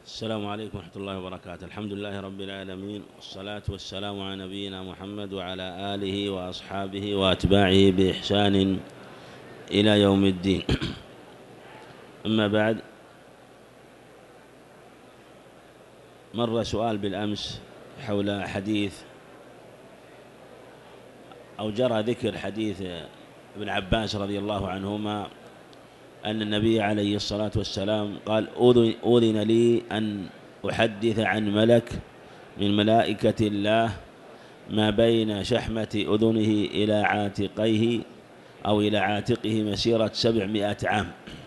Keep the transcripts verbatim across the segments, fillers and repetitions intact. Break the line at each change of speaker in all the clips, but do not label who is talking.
السلام عليكم ورحمة الله وبركاته. الحمد لله رب العالمين، والصلاة والسلام على نبينا محمد وعلى آله وأصحابه وأتباعه بإحسان إلى يوم الدين. أما بعد، مر سؤال بالأمس حول حديث أو جرى ذكر حديث ابن عباس رضي الله عنهما أن النبي عليه الصلاة والسلام قال: أذن لي أن أحدث عن ملك من ملائكة الله ما بين شحمة أذنه إلى عاتقيه أو إلى عاتقه مسيرة سبعمائة عام،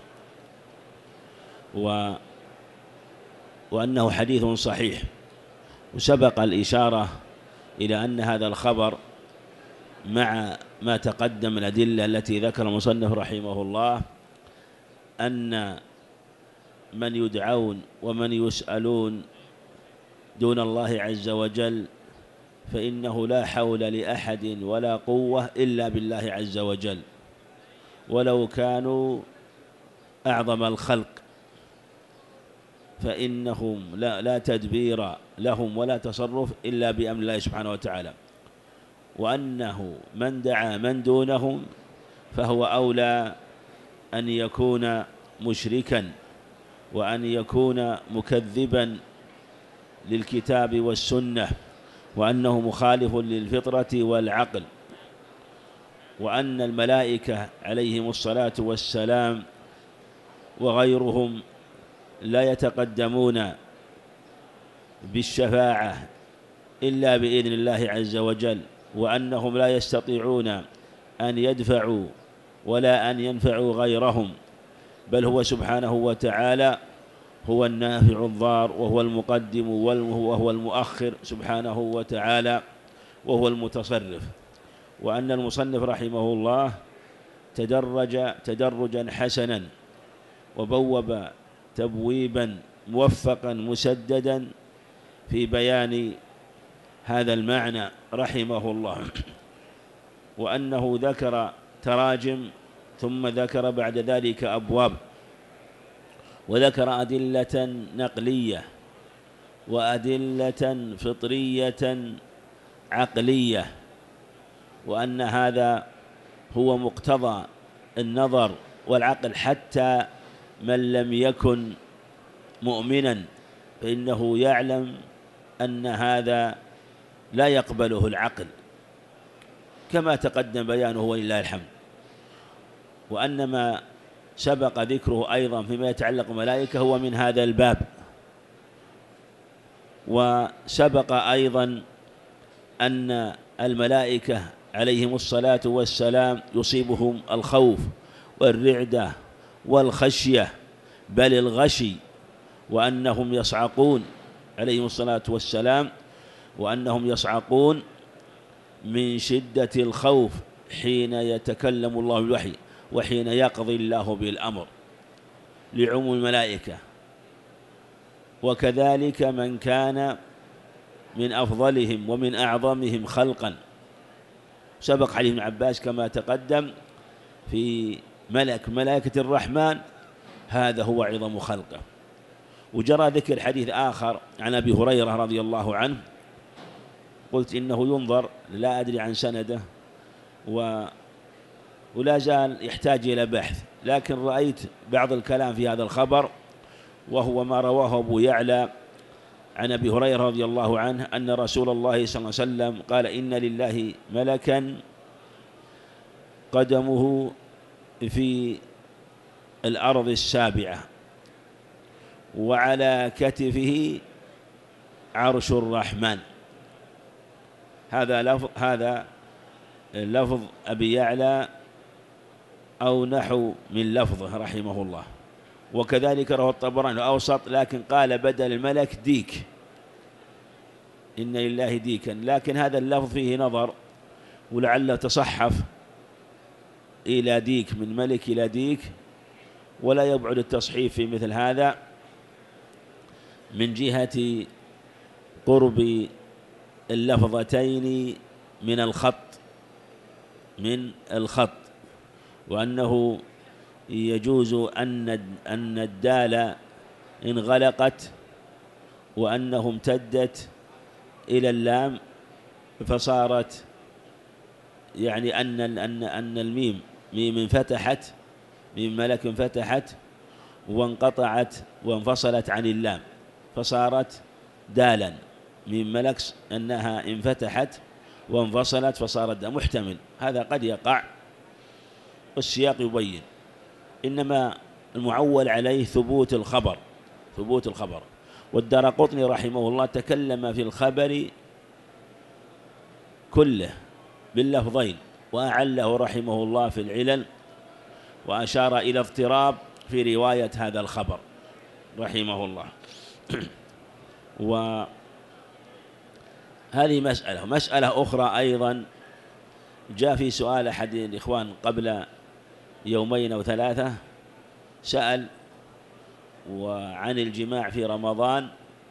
و وأنه حديث صحيح. وسبق الإشارة إلى أن هذا الخبر مع ما تقدم الأدلة التي ذكر المصنف رحمه الله أن من يدعون ومن يسألون دون الله عز وجل فإنه لا حول لأحد ولا قوة إلا بالله عز وجل، ولو كانوا أعظم الخلق فإنهم لا, لا تدبير لهم ولا تصرف إلا بأمر الله سبحانه وتعالى، وأنه من دعا من دونهم فهو أولى أن يكون مشركا وأن يكون مكذبا للكتاب والسنة، وأنه مخالف للفطرة والعقل، وأن الملائكة عليهم الصلاة والسلام وغيرهم لا يتقدمون بالشفاعة إلا بإذن الله عز وجل، وأنهم لا يستطيعون أن يدفعوا ولا أن ينفعوا غيرهم، بل هو سبحانه وتعالى هو النافع الضار، وهو المقدم وهو المؤخر سبحانه وتعالى، وهو المتصرف. وأن المصنف رحمه الله تدرج تدرجا حسنا وبوب تبويبا موفقا مسددا في بيان هذا المعنى رحمه الله، وأنه ذكر تراجم ثم ذكر بعد ذلك أبواب، وذكر أدلة نقلية وأدلة فطرية عقلية، وأن هذا هو مقتضى النظر والعقل، حتى من لم يكن مؤمنا فإنه يعلم أن هذا لا يقبله العقل كما تقدم بيانه ولله الحمد. وأن ما سبق ذكره أيضا فيما يتعلق بالملائكة هو من هذا الباب. وسبق أيضا أن الملائكة عليهم الصلاة والسلام يصيبهم الخوف والرعدة والخشية بل الغشي، وأنهم يصعقون عليهم الصلاة والسلام، وأنهم يصعقون من شدة الخوف حين يتكلم الله بالوحي وحين يقضي الله بالأمر لعموم الملائكة. وكذلك من كان من أفضلهم ومن أعظمهم خلقا، سبق حديث ابن عباس كما تقدم في ملك ملائكة الرحمن، هذا هو عظم خلقه. وجرى ذكر حديث آخر عن أبي هريرة رضي الله عنه، قلت إنه ينظر، لا أدري عن سنده و ولا زال يحتاج إلى بحث، لكن رأيت بعض الكلام في هذا الخبر، وهو ما رواه أبو يعلى عن أبي هريرة رضي الله عنه أن رسول الله صلى الله عليه وسلم قال: إن لله ملكا قدمه في الأرض السابعة وعلى كتفه عرش الرحمن. هذا لفظ هذا لفظ أبي يعلى أو نحو من لفظه رحمه الله. وكذلك رواه الطبراني أوسط، لكن قال بدل الملك ديك، إن لله ديكا، لكن هذا اللفظ فيه نظر، ولعله تصحف إلى ديك، من ملك إلى ديك، ولا يبعد التصحيف في مثل هذا من جهة قرب اللفظتين من الخط من الخط وأنه يجوز أن أن الدال إن غلقت وأنه امتدت إلى اللام فصارت يعني أن أن أن الميم ميم انفتحت، ميم ملك انفتحت وانقطعت وانفصلت عن اللام فصارت دالا. ميم ملك أنها انفتحت وانفصلت فصارت دالا، محتمل هذا قد يقع والسياق يبين، إنما المعول عليه ثبوت الخبر، ثبوت الخبر. والدارقطني رحمه الله تكلم في الخبر كله باللفظين وأعله رحمه الله في العلل، وأشار إلى اضطراب في رواية هذا الخبر رحمه الله. وهذه مسألة. مسألة أخرى أيضا جاء في سؤال أحد الإخوان قبل يومين أو ثلاثة، سأل وعن الجماع في رمضان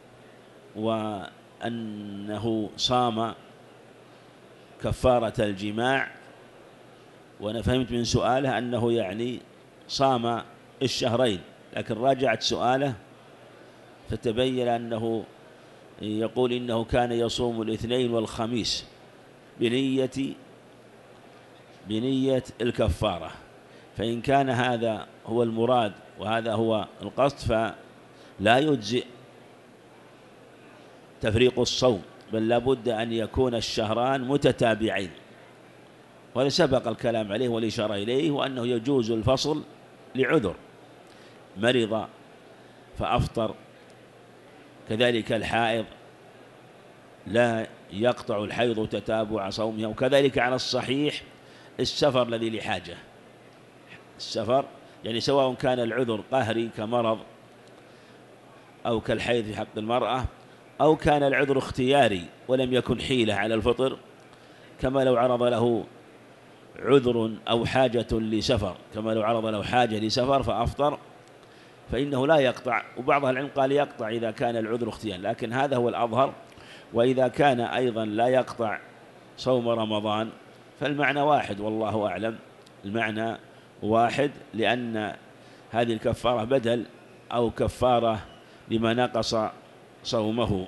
وأنه صام كفارة الجماع، وأنا فهمت من سؤاله أنه يعني صام الشهرين، لكن راجعت سؤاله فتبين أنه يقول إنه كان يصوم الاثنين والخميس بنية بنية الكفارة، فإن كان هذا هو المراد وهذا هو القصد فلا يجزئ تفريق الصوم، بل لابد أن يكون الشهران متتابعين، وهذا سبق الكلام عليه والإشارة إليه، وأنه يجوز الفصل لعذر، مرض فأفطر، كذلك الحائض لا يقطع الحيض تتابع صومها، وكذلك على الصحيح السفر الذي لحاجة، السفر يعني سواء كان العذر قهري كمرض أو كالحيض في حق المرأة، أو كان العذر اختياري ولم يكن حيلة على الفطر، كما لو عرض له عذر أو حاجة لسفر، كما لو عرض له حاجة لسفر فأفطر فإنه لا يقطع. وبعض العلم قال يقطع إذا كان العذر اختيار، لكن هذا هو الأظهر. وإذا كان أيضا لا يقطع صوم رمضان فالمعنى واحد والله أعلم، المعنى واحد، لأن هذه الكفارة بدل أو كفارة لما نقص صومه.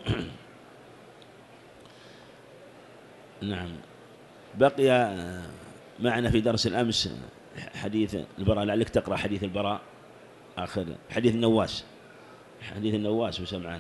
نعم. بقي معنا في درس الأمس حديث البراء، لعلك تقرأ حديث البراء آخر حديث النواس، حديث النواس وسمعان.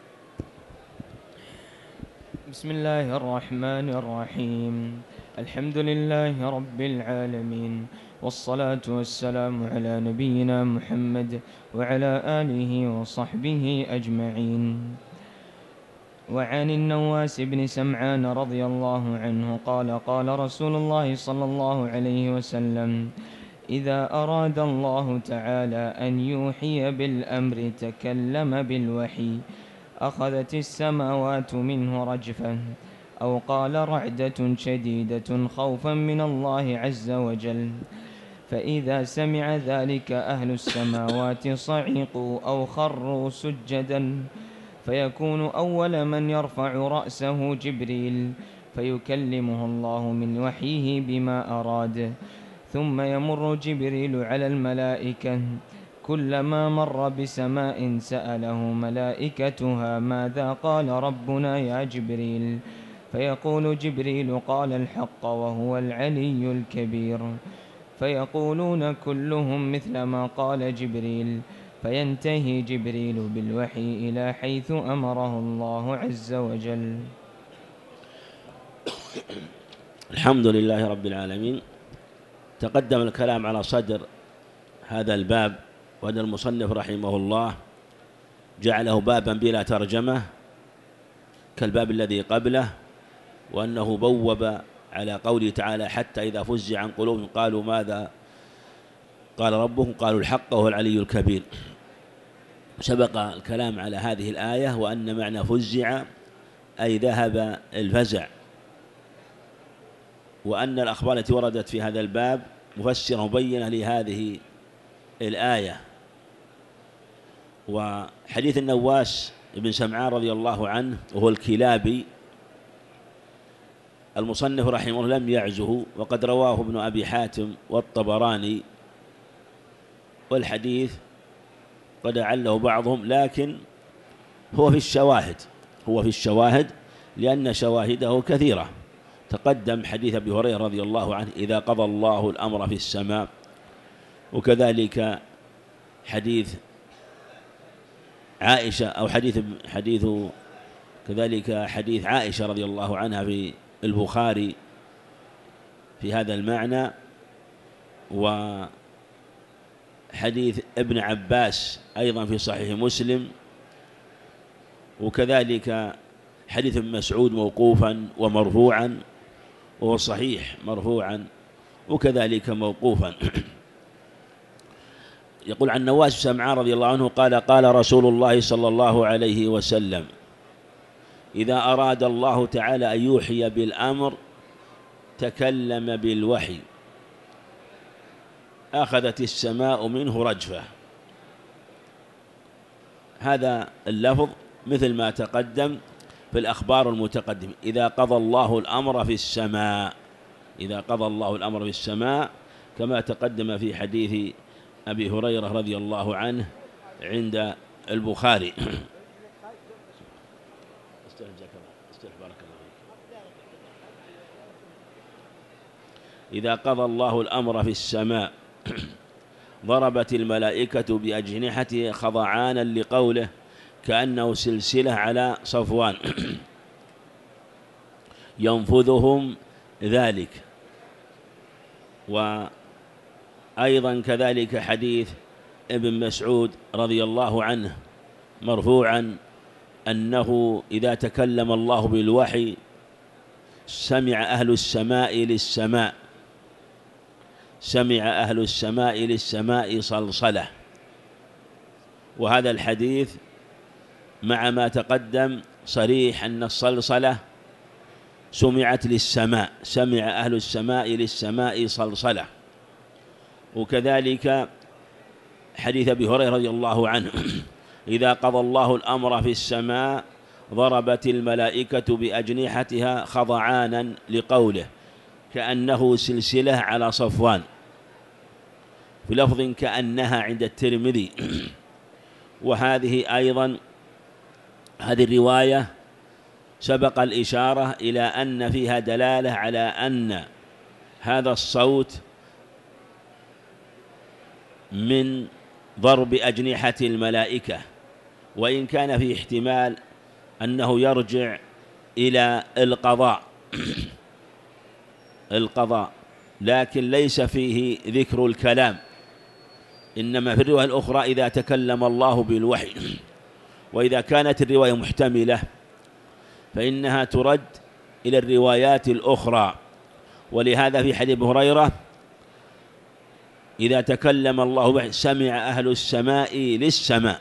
بسم الله الرحمن الرحيم. الحمد لله رب العالمين، والصلاة والسلام على نبينا محمد وعلى آله وصحبه أجمعين. وعن النواس بن سمعان رضي الله عنه قال قال رسول الله صلى الله عليه وسلم: إذا أراد الله تعالى أن يوحي بالأمر تكلم بالوحي، أخذت السماوات منه رجفا، أو قال رعدة شديدة خوفا من الله عز وجل، فإذا سمع ذلك أهل السماوات صعقوا أو خروا سجدا، فيكون أول من يرفع رأسه جبريل فيكلمه الله من وحيه بما أراد، ثم يمر جبريل على الملائكة، كلما مر بسماء سأله ملائكتها: ماذا قال ربنا يا جبريل؟ فيقول جبريل: قال الحق وهو العلي الكبير. فيقولون كلهم مثل ما قال جبريل، فينتهي جبريل بالوحي إلى حيث أمره الله عز وجل.
الحمد لله رب العالمين. تقدم الكلام على صدر هذا الباب، وأن المصنف رحمه الله جعله بابا بلا ترجمة كالباب الذي قبله، وأنه بوب على قوله تعالى: حتى إذا فزع عن قلوبهم قالوا ماذا قال ربهم قالوا الحق وهو العلي الكبير. سبق الكلام على هذه الآية، وأن معنى فزع أي ذهب الفزع، وأن الأخبار التي وردت في هذا الباب مفسرة مبينة لهذه الآية. وحديث النواس بن سمعان رضي الله عنه وهو الكلابي، المصنف رحمه الله لم يعزه، وقد رواه ابن أبي حاتم والطبراني، والحديث قد أعله بعضهم، لكن هو في الشواهد هو في الشواهد لأن شواهده كثيرة. تقدم حديث أبي هريرة رضي الله عنه إذا قضى الله الأمر في السماء، وكذلك حديث عائشة أو حديث حديث كذلك حديث عائشة رضي الله عنها في البخاري في هذا المعنى، وحديث ابن عباس أيضا في صحيح مسلم، وكذلك حديث ابن مسعود موقوفا ومرفوعا، وهو صحيح مرفوعا وكذلك موقوفا. يقول عن نواس بن سمعان رضي الله عنه قال قال رسول الله صلى الله عليه وسلم إذا أراد الله تعالى أن يوحي بالأمر تكلم بالوحي أخذت السماء منه رجفة. هذا اللفظ مثل ما تقدم في الأخبار المتقدمة، إذا قضى الله الأمر في السماء، إذا قضى الله الأمر في السماء، كما تقدم في حديث أبي هريرة رضي الله عنه عند البخاري. إذا قضى الله الأمر في السماء ضربت الملائكة بأجنحتها خضعانا لقوله كأنه سلسلة على صفوان ينفذهم ذلك. وأيضا كذلك حديث ابن مسعود رضي الله عنه مرفوعا أنه إذا تكلم الله بالوحي سمع أهل السماء للسماء سمع أهل السماء للسماء صلصلة. وهذا الحديث مع ما تقدم صريح أن الصلصلة سمعت للسماء، سمع أهل السماء للسماء صلصلة. وكذلك حديث أبي هريرة رضي الله عنه إذا قضى الله الأمر في السماء ضربت الملائكة بأجنحتها خضعانا لقوله كأنه سلسلة على صفوان، في لفظ كأنها عند الترمذي. وهذه أيضا هذه الرواية سبق الإشارة إلى أن فيها دلالة على أن هذا الصوت من ضرب أجنحة الملائكة، وإن كان في احتمال أنه يرجع إلى القضاء القضاء لكن ليس فيه ذكر الكلام، إنما في الرواية الأخرى إذا تكلم الله بالوحي. وإذا كانت الرواية محتملة فإنها ترد إلى الروايات الأخرى. ولهذا في حديث أبي هريرة إذا تكلم الله به سمع أهل السماء للسماء.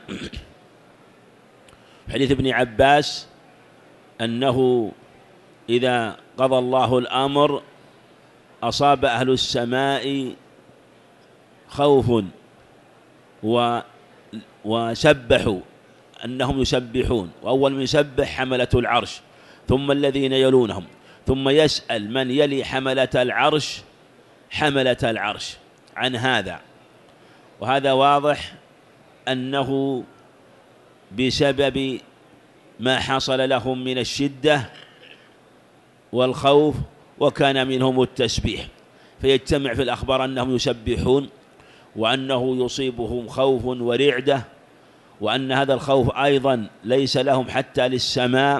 حديث ابن عباس أنه إذا قضى الله الأمر أصاب أهل السماء خوف و وسبحوا أنهم يسبحون، وأول من يسبح حملة العرش ثم الذين يلونهم، ثم يسأل من يلي حملة العرش حملة العرش عن هذا. وهذا واضح أنه بسبب ما حصل لهم من الشدة والخوف، وكان منهم التسبيح، فيجتمع في الأخبار أنهم يسبحون، وأنه يصيبهم خوف ورعدة، وأن هذا الخوف أيضا ليس لهم حتى للسماء.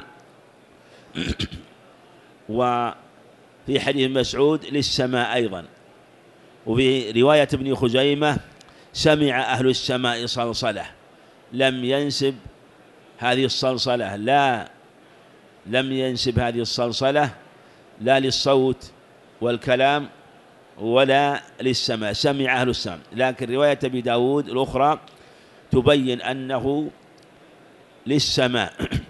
وفي حديث مسعود للسماء أيضا. وفي رواية ابن خزيمة سمع أهل السماء صلصلة، لم ينسب هذه الصلصلة لا لم ينسب هذه الصلصلة لا للصوت والكلام ولا للسماء، سمع أهل السماء. لكن رواية أبي داود الأخرى تبين أنه للسماء،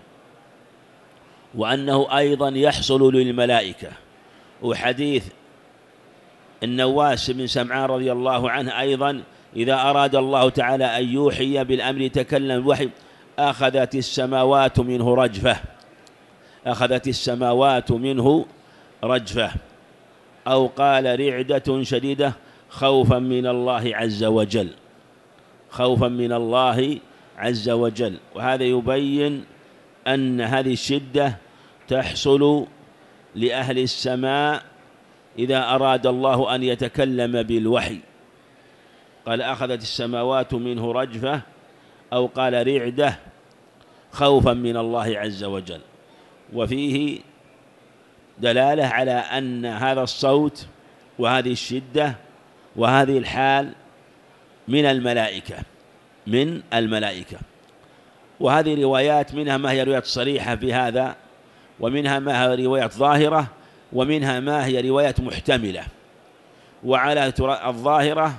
وأنه أيضا يحصل للملائكة. وحديث النواس بن سمعان رضي الله عنه أيضا إذا أراد الله تعالى أن يوحي بالأمر تكلم الوحي أخذت السماوات منه رجفة أخذت السماوات منه رجفة أو قال رعدة شديدة خوفا من الله عز وجل خوفا من الله عز وجل. وهذا يبين أن هذه الشدة تحصل لأهل السماء إذا أراد الله أن يتكلم بالوحي. قال أخذت السماوات منه رجفة، أو قال رعدة، خوفا من الله عز وجل. وفيه دلالة على أن هذا الصوت وهذه الشدة وهذه الحال من الملائكة من الملائكة. وهذه روايات منها ما هي روايات صريحة بهذا، ومنها ما هي روايات ظاهرة، ومنها ما هي روايات محتملة. وعلى الظاهرة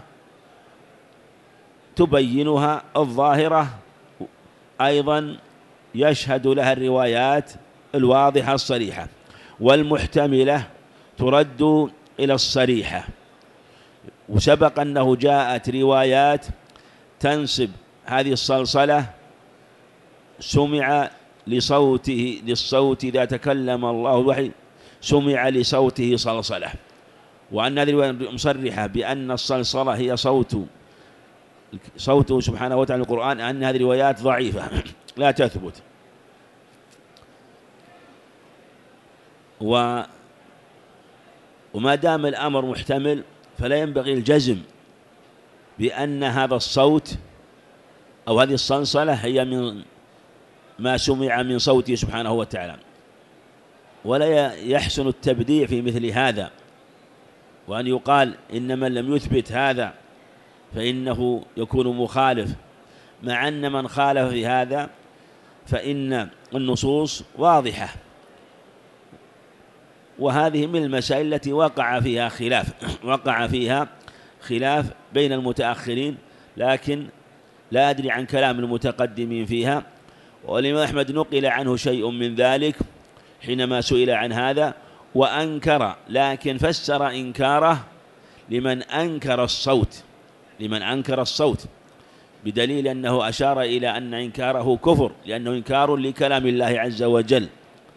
تبينها الظاهرة أيضا يشهد لها الروايات الواضحة الصريحة، والمحتملة ترد إلى الصريحة. وسبق أنه جاءت روايات تنسب هذه الصلصلة سمع لصوته للصوت إذا تكلم الله الوحي سمع لصوته صلصلة، وأن هذه الرواية مصرحة بأن الصلصلة هي صوت صوته سبحانه وتعالى القرآن، أن هذه الروايات ضعيفة لا تثبت. و وما دام الأمر محتمل فلا ينبغي الجزم بأن هذا الصوت أو هذه الصلصلة هي من ما سمع من صوته سبحانه وتعالى، ولا يحسن التبديع في مثل هذا، وأن يقال إن من لم يثبت هذا فإنه يكون مخالف، مع أن من خالف في هذا فإن النصوص واضحة. وهذه من المسائل التي وقع فيها خلاف وقع فيها خلاف بين المتأخرين، لكن لا أدري عن كلام المتقدمين فيها. والإمام أحمد نقل عنه شيء من ذلك حينما سئل عن هذا وأنكر، لكن فسر إنكاره لمن أنكر الصوت لمن أنكر الصوت بدليل أنه أشار إلى أن إنكاره كفر، لأنه إنكار لكلام الله عز وجل.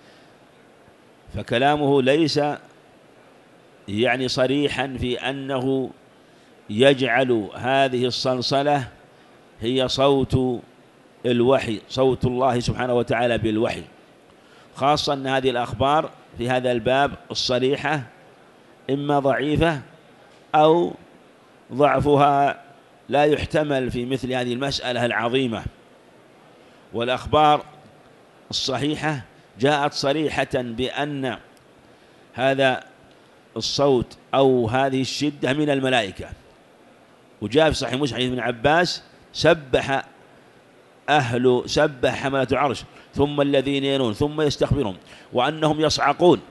فكلامه ليس يعني صريحا في أنه يجعل هذه الصلصلة هي صوت الوحي، صوت الله سبحانه وتعالى بالوحي، خاصة أن هذه الأخبار في هذا الباب الصريحة إما ضعيفة أو ضعفها لا يحتمل في مثل هذه المسألة العظيمة. والأخبار الصحيحة جاءت صريحة بأن هذا الصوت أو هذه الشدة من الملائكة. وجاء في صحيح مسلم ابن عباس سبح أهل سبح حملة العرش ثم الذين يلون ثم يستغفرون وأنهم يصعقون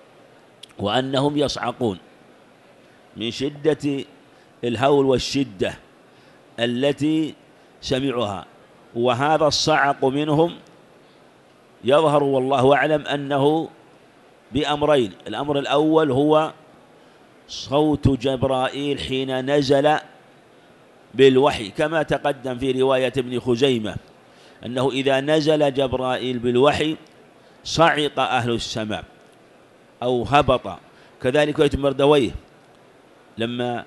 وأنهم يصعقون من شدة الهول والشدة التي سمعوها. وهذا الصعق منهم يظهر والله أعلم أنه بأمرين: الأمر الأول هو صوت جبرائيل حين نزل بالوحي، كما تقدم في رواية ابن خزيمة أنه إذا نزل جبرائيل بالوحي صعق أهل السماء أو هبط. كذلك رواية مردويه لما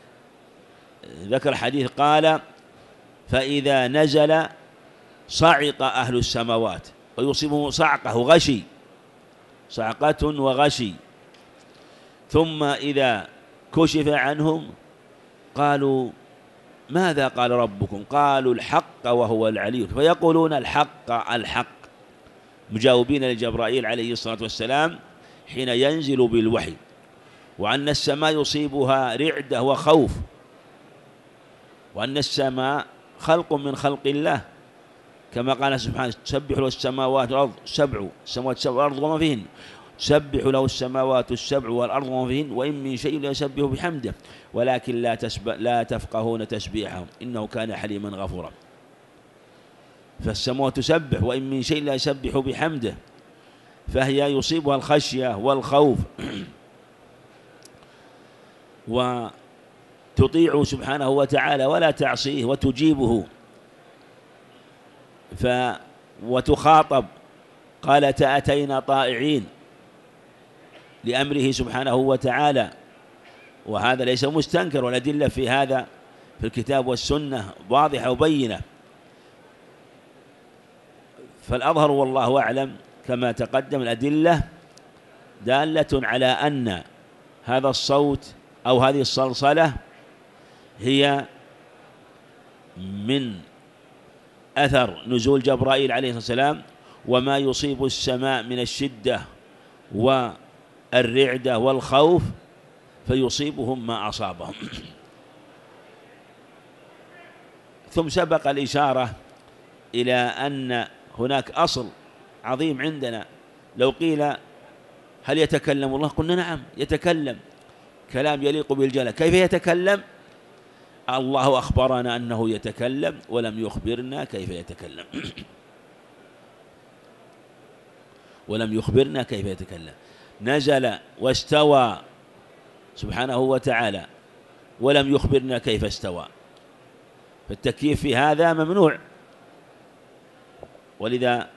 ذكر الحديث قال: فإذا نزل صعق أهل السماوات ويصيبهم صعقة غشي صعقة وغشي، ثم إذا كشف عنهم قالوا: ماذا قال ربكم؟ قالوا: الحق وهو العلي. فيقولون: الحق الحق، مجاوبين لجبرائيل عليه الصلاة والسلام حين ينزل بالوحي. وأن السماء يصيبها رعدة وخوف، وأن السماء خلق من خلق الله، كما قال سبحانه: تسبح له السماوات والأرض السبع السماوات السبع والأرض وما فيهن تسبح له السماوات السبع والأرض وما فيهن وإن من شيء لا يسبح بحمده ولكن لا, لا تفقهون تسبيحهم إنه كان حليما غفورا. فالسماوات تسبح وإن من شيء لا يسبح بحمده، فهي يصيبها الخشية والخوف وتطيع سبحانه وتعالى ولا تعصيه وتجيبه. ف وتخاطب قالت: أتينا طائعين لأمره سبحانه وتعالى. وهذا ليس مستنكر، والأدلة في هذا في الكتاب والسنة واضحة وبينة. فالأظهر والله أعلم كما تقدم الأدلة دالة على أن هذا الصوت أو هذه الصلصلة هي من أثر نزول جبرائيل عليه الصلاة والسلام، وما يصيب السماء من الشدة والرعدة والخوف فيصيبهم ما أصابهم. ثم سبق الإشارة إلى أن هناك أصل عظيم عندنا، لو قيل هل يتكلم الله؟ قلنا نعم يتكلم، كلام يليق بالجلال. كيف يتكلم؟ الله أخبرنا أنه يتكلم ولم يخبرنا كيف يتكلم ولم يخبرنا كيف يتكلم. نزل واستوى سبحانه وتعالى ولم يخبرنا كيف استوى، فالتكييف في هذا ممنوع. ولذا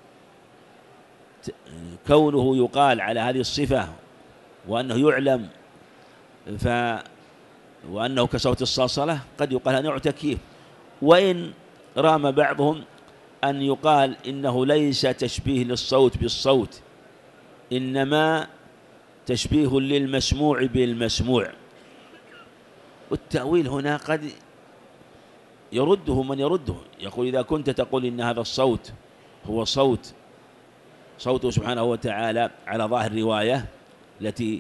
كونه يقال على هذه الصفة وأنه يعلم ف وأنه كصوت الصلصلة قد يقال نوع تكييف، وإن رام بعضهم أن يقال إنه ليس تشبيه للصوت بالصوت، إنما تشبيه للمسموع بالمسموع. والتأويل هنا قد يرده من يرده، يقول إذا كنت تقول إن هذا الصوت هو صوت صوته سبحانه وتعالى على ظاهر الرواية التي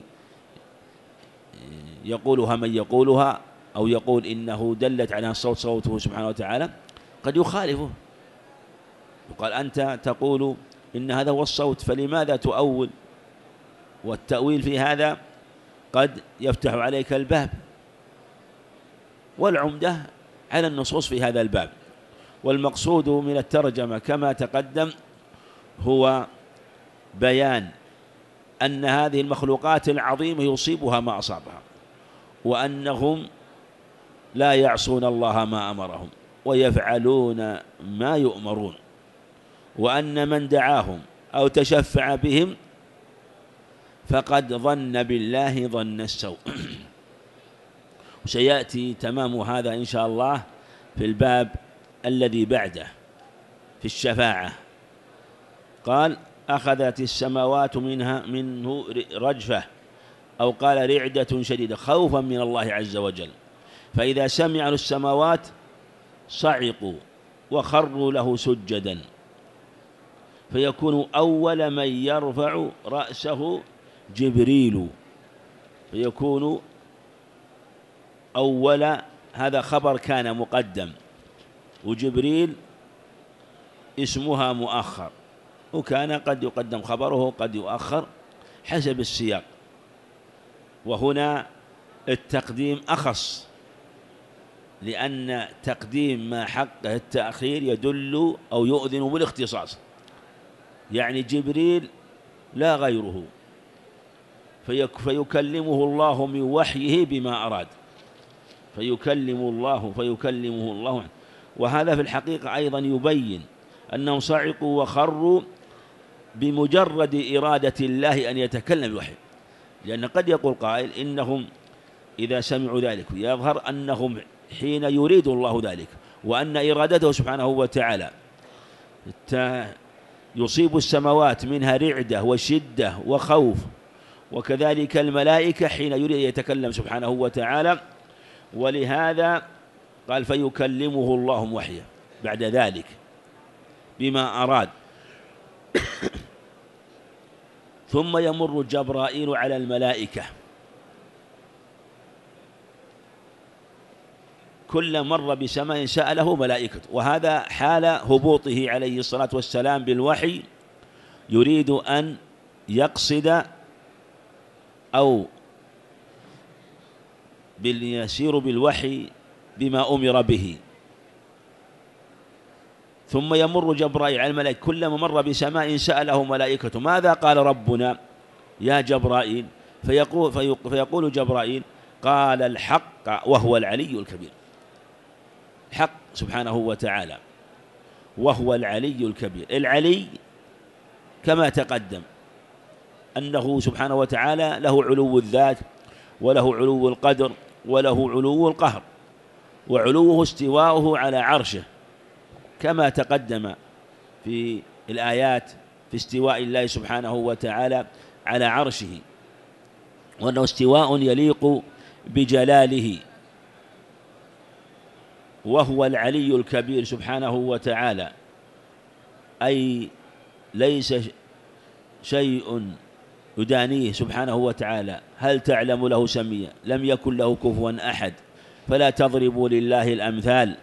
يقولها من يقولها، أو يقول إنه دلت على الصوت صوته سبحانه وتعالى، قد يخالفه، يقال أنت تقول إن هذا هو الصوت فلماذا تؤول؟ والتأويل في هذا قد يفتح عليك الباب، والعمدة على النصوص في هذا الباب. والمقصود من الترجمة كما تقدم هو بيان أن هذه المخلوقات العظيمة يصيبها ما أصابها، وأنهم لا يعصون الله ما أمرهم ويفعلون ما يؤمرون، وأن من دعاهم أو تشفع بهم فقد ظن بالله ظن السوء. وسيأتي تمام هذا إن شاء الله في الباب الذي بعده في الشفاعة. قال أخذت السماوات منها منه رجفة، أو قال رعدة شديدة خوفا من الله عز وجل، فإذا سمعوا السماوات صعقوا وخروا له سجدا، فيكون أول من يرفع رأسه جبريل، فيكون أول، هذا خبر كان مقدم، وجبريل اسمها مؤخر، وكان قد يقدم خبره قد يؤخر حسب السياق، وهنا التقديم أخص، لأن تقديم ما حقه التأخير يدل أو يؤذن بالاختصاص، يعني جبريل لا غيره، فيكلمه الله من وحيه بما أراد، فيكلم الله فيكلمه الله. وهذا في الحقيقة أيضا يبين أنهم صعقوا وخروا بمجرد إرادة الله أن يتكلم بالوحي، لأن قد يقول قائل إنهم إذا سمعوا ذلك يظهر أنهم حين يريد الله ذلك، وأن إرادته سبحانه وتعالى يصيب السماوات منها رعدة وشدة وخوف، وكذلك الملائكة حين يريد أن يتكلم سبحانه وتعالى، ولهذا قال فيكلمه الله وحيه بعد ذلك بما أراد. ثم يمر جبرائيل على الملائكة، كل مر بسماء سأله ملائكة، وهذا حال هبوطه عليه الصلاة والسلام بالوحي، يريد أن يقصد أو يسير بالوحي بما أمر به. ثم يمر جبرائيل على الملائكة، كلما مر بسماء سأله ملائكة ماذا قال ربنا يا جبرائيل؟ فيقول, فيقول جبرائيل قال الحق وهو العلي الكبير، حق سبحانه وتعالى وهو العلي الكبير. العلي كما تقدم أنه سبحانه وتعالى له علو الذات وله علو القدر وله علو القهر، وعلوه استواؤه على عرشه كما تقدم في الآيات في استواء الله سبحانه وتعالى على عرشه، وأنه استواء يليق بجلاله، وهو العلي الكبير سبحانه وتعالى، أي ليس شيء يدانيه سبحانه وتعالى. هل تعلم له سميا؟ لم يكن له كفوا أحد، فلا تضربوا لله الأمثال،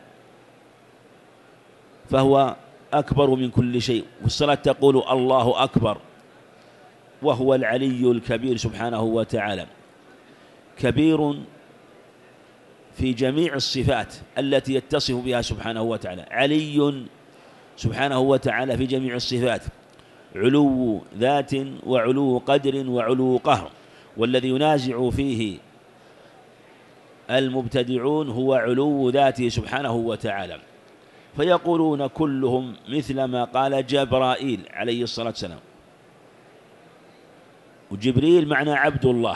فهو أكبر من كل شيء. والصلاة تقول الله أكبر، وهو العلي الكبير سبحانه وتعالى، كبير في جميع الصفات التي يتصف بها سبحانه وتعالى. علي سبحانه وتعالى في جميع الصفات، علو ذات وعلو قدر وعلو قهر، والذي ينازع فيه المبتدعون هو علو ذاته سبحانه وتعالى. فيقولون كلهم مثل ما قال جبرائيل عليه الصلاة والسلام، وجبريل معنى عبد الله،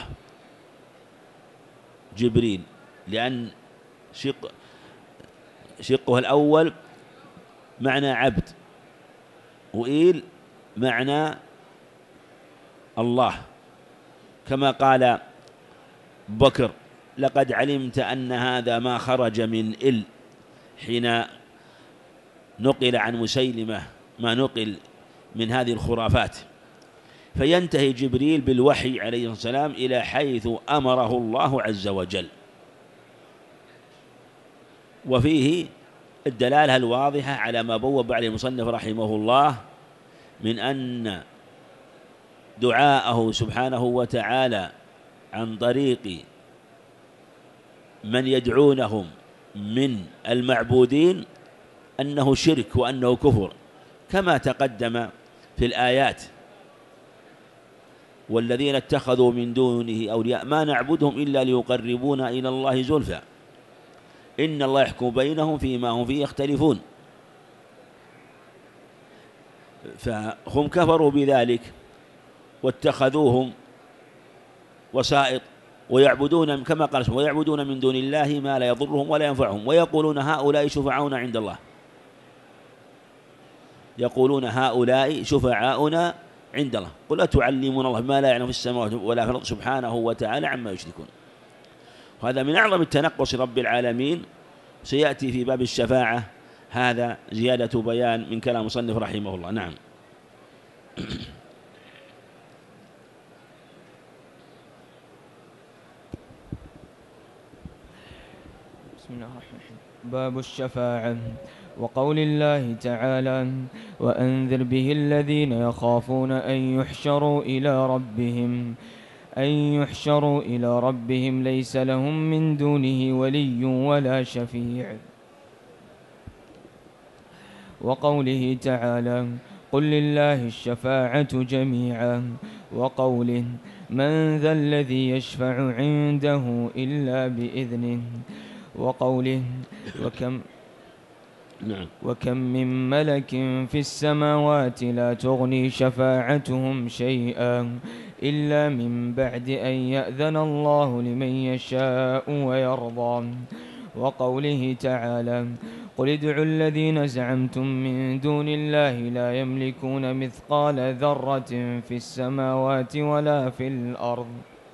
جبريل لأن شق شقه الأول معنى عبد، وإيل معنى الله، كما قال بكر لقد علمت أن هذا ما خرج من إل، حين نقل عن مسيلمة ما نقل من هذه الخرافات. فينتهي جبريل بالوحي عليه السلام إلى حيث أمره الله عز وجل، وفيه الدلالة الواضحة على ما بوب عليه المصنف رحمه الله من أن دعاءه سبحانه وتعالى عن طريق من يدعونهم من المعبودين أنه شرك وأنه كفر، كما تقدم في الآيات: والذين اتخذوا من دونه أولياء ما نعبدهم إلا ليقربونا إلى الله زلفى إن الله يحكم بينهم فيما هم فيه يختلفون. فهم كفروا بذلك واتخذوهم وسائط، ويعبدون كما قال ويعبدون من دون الله ما لا يضرهم ولا ينفعهم، ويقولون هؤلاء شفعاؤنا عند الله، يقولون هؤلاء شفعاؤنا عند الله، قل أتعلمون الله ما لا يعلم في السماوات ولا في الأرض سبحانه وتعالى عما يشركون. وهذا من أعظم التنقص رب العالمين، سيأتي في باب الشفاعة هذا زيادة بيان من كلام مصنف رحمه الله. نعم.
بسم الله الرحمن الرحيم. باب الشفاعة. وقول الله تعالى: وأنذر به الذين يخافون أن يحشروا إلى ربهم أن يحشروا إلى ربهم ليس لهم من دونه ولي ولا شفيع. وقوله تعالى: قل لله الشفاعة جميعا. وقوله: من ذا الذي يشفع عنده إلا بإذنه. وقوله: وكم
نعم.
وكم من ملك في السماوات لا تغني شفاعتهم شيئا إلا من بعد أن يأذن الله لمن يشاء ويرضى. وقوله تعالى: قل ادعوا الذين زعمتم من دون الله لا يملكون مثقال ذرة في السماوات ولا في الأرض.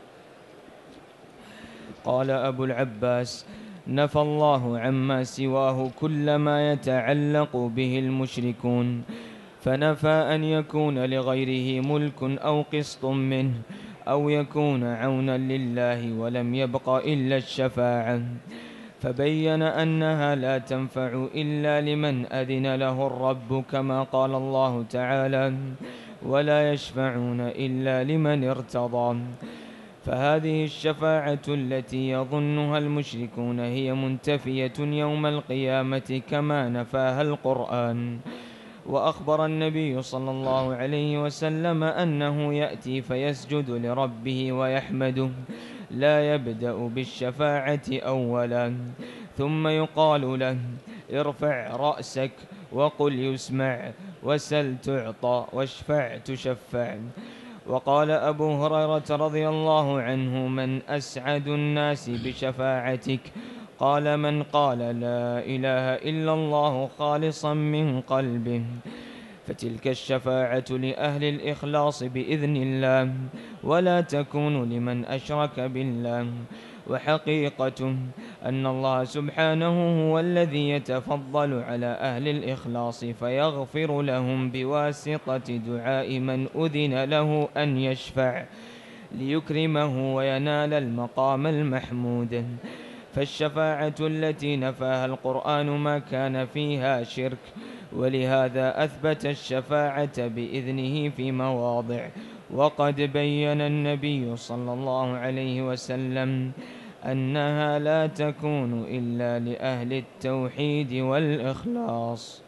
قال أبو العباس: نفى الله عما سواه كل ما يتعلق به المشركون، فنفى أن يكون لغيره ملك أو قسط منه أو يكون عونا لله، ولم يبق إلا الشفاعة، فبين أنها لا تنفع إلا لمن أذن له الرب، كما قال الله تعالى: ولا يشفعون إلا لمن ارتضى. فهذه الشفاعة التي يظنها المشركون هي منتفية يوم القيامة كما نفاها القرآن. وأخبر النبي صلى الله عليه وسلم أنه يأتي فيسجد لربه ويحمده، لا يبدأ بالشفاعة أولا، ثم يقال له: ارفع رأسك وقل يسمع، وسل تعطى، واشفع تشفع. وقال أبو هريرة رضي الله عنه: من أسعد الناس بشفاعتك؟ قال: من قال لا إله إلا الله خالصا من قلبه. فتلك الشفاعة لأهل الإخلاص بإذن الله، ولا تكون لمن أشرك بالله. وحقيقة أن الله سبحانه هو الذي يتفضل على أهل الإخلاص فيغفر لهم بواسطة دعاء من أذن له أن يشفع ليكرمه وينال المقام المحمود. فالشفاعة التي نفاها القرآن ما كان فيها شرك، ولهذا أثبت الشفاعة بإذنه في مواضع. وقد بين النبي صلى الله عليه وسلم أنها لا تكون إلا لأهل التوحيد والإخلاص.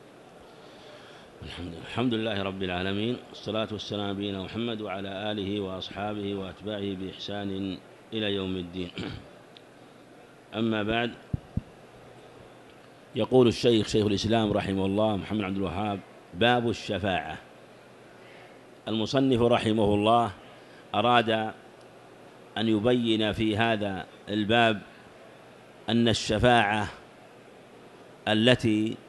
الحمد لله رب العالمين، والصلاة والسلام على نبينا محمد وعلى آله وأصحابه وأتباعه بإحسان إلى يوم الدين. أما بعد، يقول الشيخ شيخ الإسلام رحمه الله محمد بن عبد الوهاب: باب الشفاعة. المصنف رحمه الله أراد أن يبين في هذا الباب أن الشفاعة التي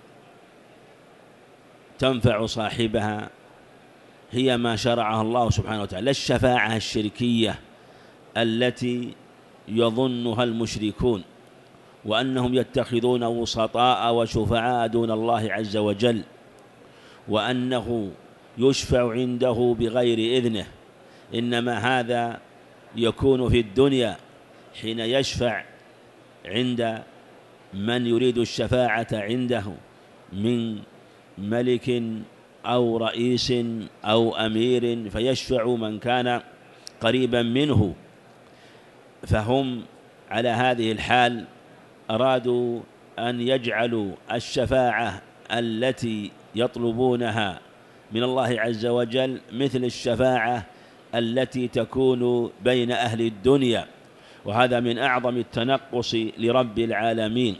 تنفع صاحبها هي ما شرعها الله سبحانه وتعالى، لا الشفاعة الشركية التي يظنها المشركون وأنهم يتخذون وسطاء وشفعاء دون الله عز وجل، وأنه يشفع عنده بغير إذنه. إنما هذا يكون في الدنيا حين يشفع عند من يريد الشفاعة عنده من ملك أو رئيس أو أمير، فيشفع من كان قريبا منه. فهم على هذه الحال أرادوا أن يجعلوا الشفاعة التي يطلبونها من الله عز وجل مثل الشفاعة التي تكون بين أهل الدنيا، وهذا من أعظم التنقص لرب العالمين.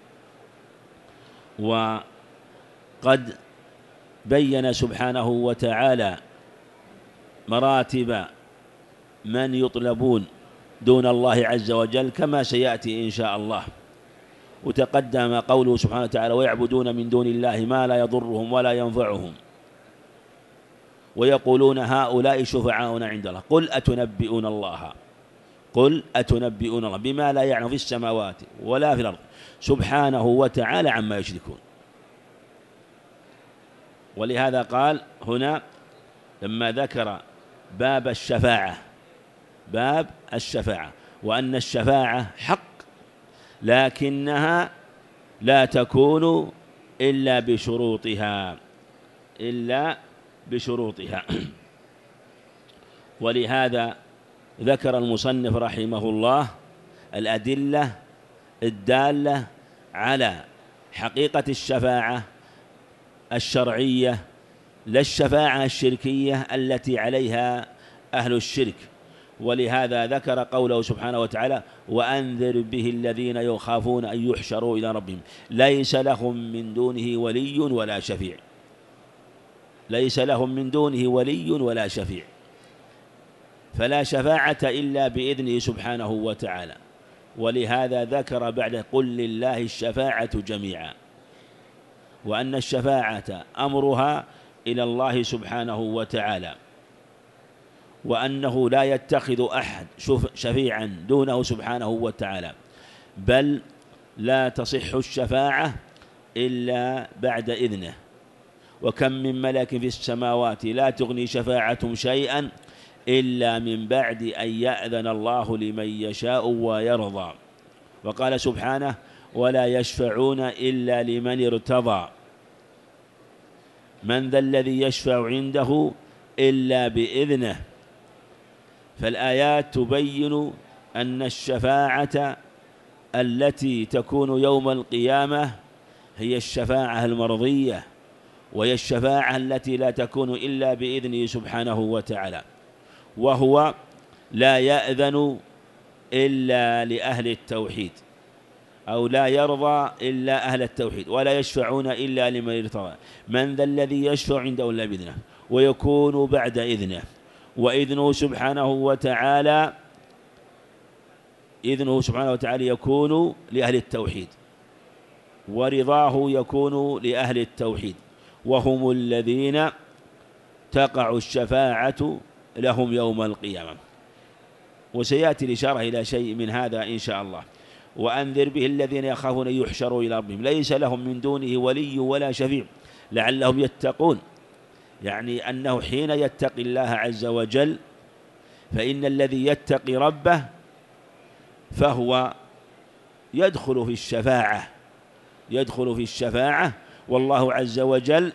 وقد بين سبحانه وتعالى مراتب من يطلبون دون الله عز وجل كما سيأتي إن شاء الله. وتقدم قوله سبحانه وتعالى: ويعبدون من دون الله ما لا يضرهم ولا ينفعهم ويقولون هؤلاء شفعاؤنا عند الله قل أتنبئون الله قل أتنبئون الله بما لا يعلم في السماوات ولا في الأرض سبحانه وتعالى عما يشركون. ولهذا قال هنا لما ذكر باب الشفاعة باب الشفاعة وأن الشفاعة حق، لكنها لا تكون إلا بشروطها إلا بشروطها ولهذا ذكر المصنف رحمه الله الأدلة الدالة على حقيقة الشفاعة الشرعية، لا الشفاعة الشركية التي عليها أهل الشرك. ولهذا ذكر قوله سبحانه وتعالى: وأنذر به الذين يخافون أن يحشروا إلى ربهم ليس لهم من دونه ولي ولا شفيع ليس لهم من دونه ولي ولا شفيع فلا شفاعة إلا بإذنه سبحانه وتعالى. ولهذا ذكر بعد: قل لله الشفاعة جميعا، وأن الشفاعة أمرها إلى الله سبحانه وتعالى، وأنه لا يتخذ أحد شفيعا دونه سبحانه وتعالى، بل لا تصح الشفاعة إلا بعد إذنه. وكم من ملك في السماوات لا تغني شفاعتهم شيئا إلا من بعد أن يأذن الله لمن يشاء ويرضى. وقال سبحانه: ولا يشفعون إلا لمن ارتضى من ذا الذي يشفع عنده إلا بإذنه. فالآيات تبين أن الشفاعة التي تكون يوم القيامة هي الشفاعة المرضية، وهي الشفاعة التي لا تكون إلا بإذنه سبحانه وتعالى، وهو لا يأذن إلا لأهل التوحيد، أو لا يرضى إلا أهل التوحيد، ولا يشفعون إلا لمن ارتضى من ذا الذي يشفع عنده إلا بإذنه، ويكون بعد إذنه. وإذنه سبحانه وتعالى إذنه سبحانه وتعالى يكون لأهل التوحيد، ورضاه يكون لأهل التوحيد، وهم الذين تقع الشفاعة لهم يوم القيامة. وسيأتي الإشارة إلى شيء من هذا إن شاء الله. وأنذر به الذين يخافون أن يحشروا إلى ربهم ليس لهم من دونه ولي ولا شفيع لعلهم يتقون، يعني أنه حين يتقي الله عز وجل فإن الذي يتقي ربه فهو يدخل في الشفاعة يدخل في الشفاعة والله عز وجل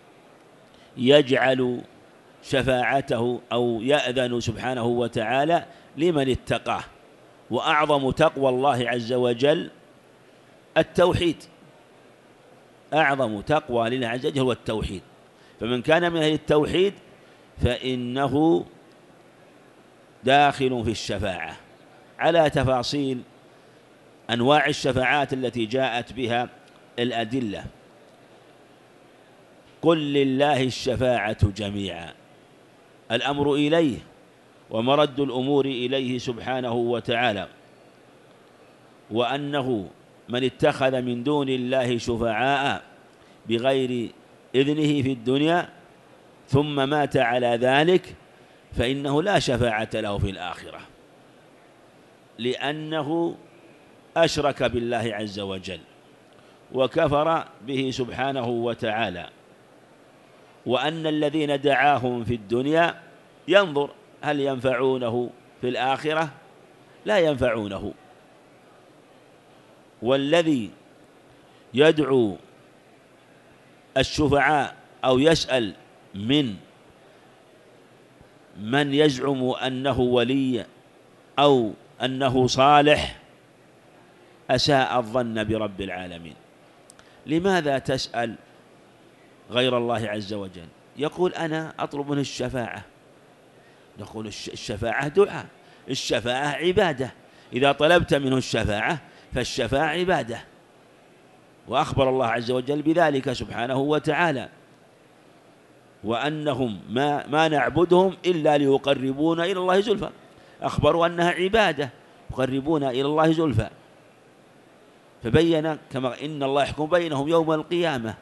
يجعل شفاعته أو يأذن سبحانه وتعالى لمن اتقاه. وأعظم تقوى الله عز وجل التوحيد، أعظم تقوى لله عز وجل هو التوحيد، فمن كان من أهل التوحيد فإنه داخل في الشفاعة على تفاصيل أنواع الشفاعات التي جاءت بها الأدلة. قل لله الشفاعة جميعا، الأمر إليه ومرد الأمور إليه سبحانه وتعالى، وأنه من اتخذ من دون الله شفعاء بغير إذنه في الدنيا ثم مات على ذلك فإنه لا شفاعة له في الآخرة، لأنه أشرك بالله عز وجل وكفر به سبحانه وتعالى. وأن الذين دعاهم في الدنيا ينظر هل ينفعونه في الآخرة؟ لا ينفعونه. والذي يدعو الشفعاء أو يسأل من من يزعم أنه ولي أو أنه صالح أساء الظن برب العالمين. لماذا تسأل غير الله عز وجل؟ يقول أنا أطلب منه الشفاعة. نقول الشفاعة دعاء، الشفاعة عبادة، إذا طلبت منه الشفاعة فالشفاعة عبادة، وأخبر الله عز وجل بذلك سبحانه وتعالى، وأنهم ما, ما نعبدهم إلا ليقربونا إلى الله زلفى، أخبروا أنها عبادة يقربونا إلى الله زلفى. فبين كما إن الله يحكم بينهم يوم القيامة،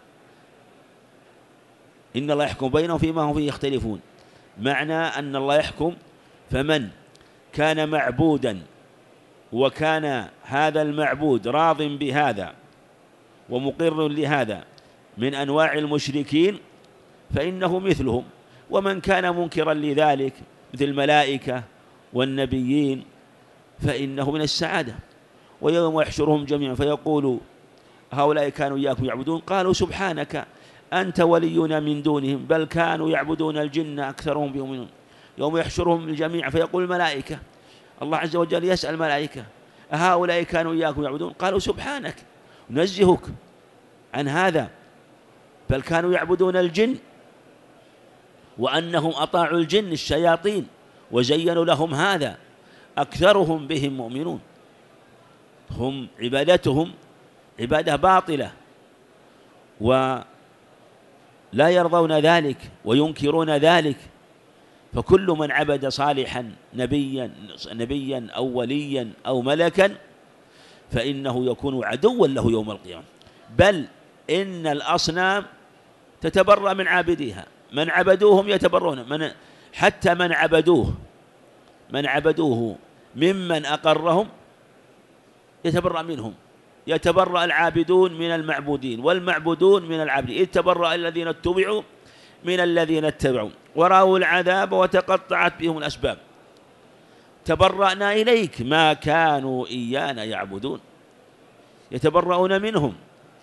إن الله يحكم بينهم فيما هم فيه يختلفون، معنى أن الله يحكم، فمن كان معبودا وكان هذا المعبود راض بهذا ومقر لهذا من أنواع المشركين فإنه مثلهم، ومن كان منكرا لذلك مثل الملائكة والنبيين فإنه من السعادة. ويوم يحشرهم جميعا فيقول هؤلاء كانوا إياكم يعبدون قالوا سبحانك أنت ولينا من دونهم بل كانوا يعبدون الجن أكثرهم بهم. يوم يحشرهم الجميع فيقول الملائكة، الله عز وجل يسأل الملائكة هؤلاء كانوا إياكم يعبدون قالوا سبحانك نزهك عن هذا، بل كانوا يعبدون الجن وأنهم أطاعوا الجن الشياطين وزينوا لهم هذا أكثرهم بهم مؤمنون. هم عبادتهم عبادة باطلة ولا يرضون ذلك وينكرون ذلك. فكل من عبد صالحا نبيا نبيا أو وليا أو ملكا فإنه يكون عدوا له يوم القيامة. بل إن الأصنام تتبرأ من عابديها، من عبدوهم يتبرون من، حتى من عبدوه من عبدوه ممن أقرهم يتبرأ منهم، يتبرأ العابدون من المعبودين والمعبودون من العابدين، إذ تبرأ الذين اتبعوا من الذين اتبعوا ورأوا العذاب وتقطعت بهم الأسباب. تبرأنا إليك ما كانوا إيانا يعبدون، يتبرؤون منهم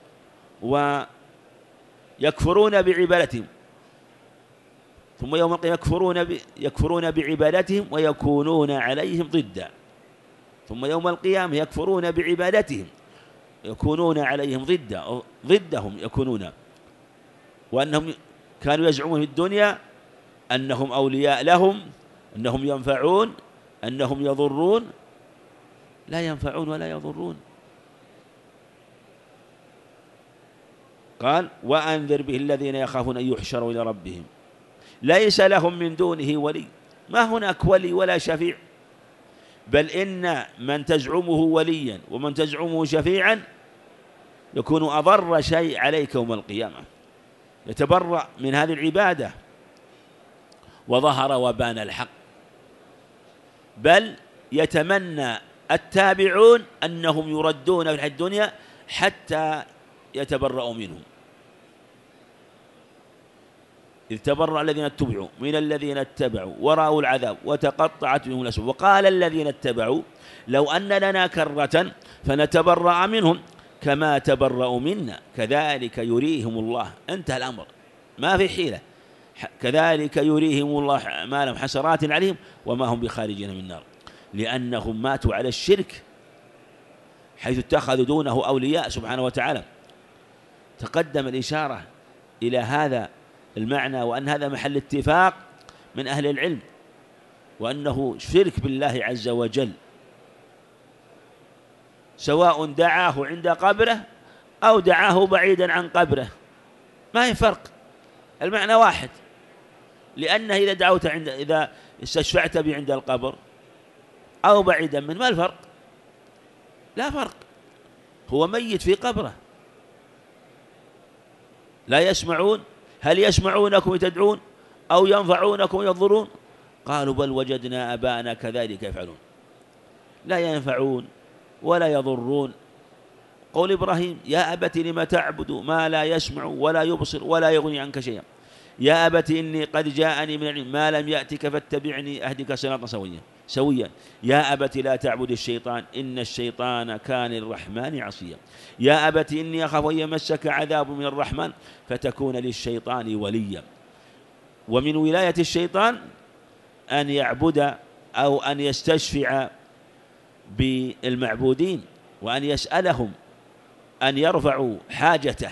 ويكفرون بعبادتهم، ثم يوم القيامة يكفرون ب... يكفرون بعبادتهم ويكونون عليهم ضدا، ثم يوم القيامة يكفرون بعبادتهم يكونون عليهم ضدا ضدهم يكونون، وأنهم كانوا يزعمون في الدنيا أنهم أولياء لهم، أنهم ينفعون، أنهم يضرون، لا ينفعون ولا يضرون. قال وأنذر به الذين يخافون أن يحشروا إلى ربهم ليس لهم من دونه ولي، ما هناك ولي ولا شفيع، بل إن من تزعمه وليا ومن تزعمه شفيعا يكون أضر شيء عليك يوم القيامة، يتبرأ من هذه العبادة وظهر وبان الحق، بل يتمنى التابعون أنهم يردون في الحياة الدنيا حتى يتبرؤوا منهم، إذ تبرأ الذين اتبعوا من الذين اتبعوا ورأوا العذاب وتقطعت بهم الأسباب، وقال الذين اتبعوا لو أن لنا كرة فنتبرأ منهم كما تبرأوا منا كذلك يريهم الله. انتهى الأمر، ما في حيلة، كذلك يريهم الله ما لهم حسرات عليهم وما هم بخارجين من النار، لأنهم ماتوا على الشرك حيث اتخذوا دونه أولياء سبحانه وتعالى. تقدم الإشارة إلى هذا المعنى، وأن هذا محل اتفاق من أهل العلم، وأنه شرك بالله عز وجل، سواء دعاه عند قبره أو دعاه بعيدا عن قبره، ما هي فرق، المعنى واحد. لأنه إذا دعوت عند إذا استشفعت به عند القبر أو بعيدا منه ما الفرق؟ لا فرق، هو ميت في قبره، لا يسمعون. هل يسمعونكم تدعون أو ينفعونكم يضرون؟ قالوا بل وجدنا آباءنا كذلك يفعلون. لا ينفعون ولا يضرون. قول إبراهيم يا أبت لم تعبد ما لا يسمع ولا يبصر ولا يغني عنك شيئا، يا أبت إني قد جاءني من العلم ما لم يأتك فاتبعني أهدك صراطا سويا سويا يا أبت لا تعبد الشيطان إن الشيطان كان للرحمن عصيا، يا أبت إني أخاف أن يمسك عذاب من الرحمن فتكون للشيطان وليا. ومن ولاية الشيطان أن يعبد أو أن يستشفع بالمعبودين، وأن يسألهم أن يرفعوا حاجته.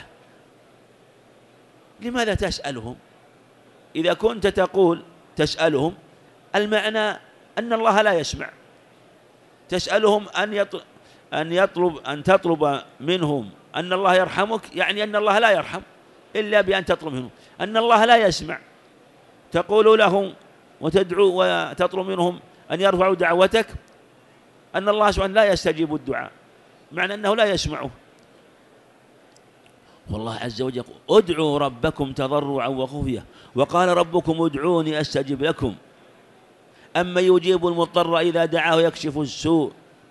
لماذا تسألهم؟ إذا كنت تقول تسألهم المعنى أن الله لا يسمع، تسألهم أن يطلب أن يطلب أن تطلب منهم أن الله يرحمك، يعني أن الله لا يرحم إلا بأن تطلب منهم. أن الله لا يسمع، تقول لهم وتدعو وتطلب منهم أن يرفعوا دعوتك، أن الله سبحانه لا يستجيب الدعاء، معنى أنه لا يسمعه. والله عز وجل يقول ادعوا ربكم تضرعا وخفية وقال ربكم ادعوني أستجب لكم أما يجيب المضطر إذا دعاه يكشف السوء.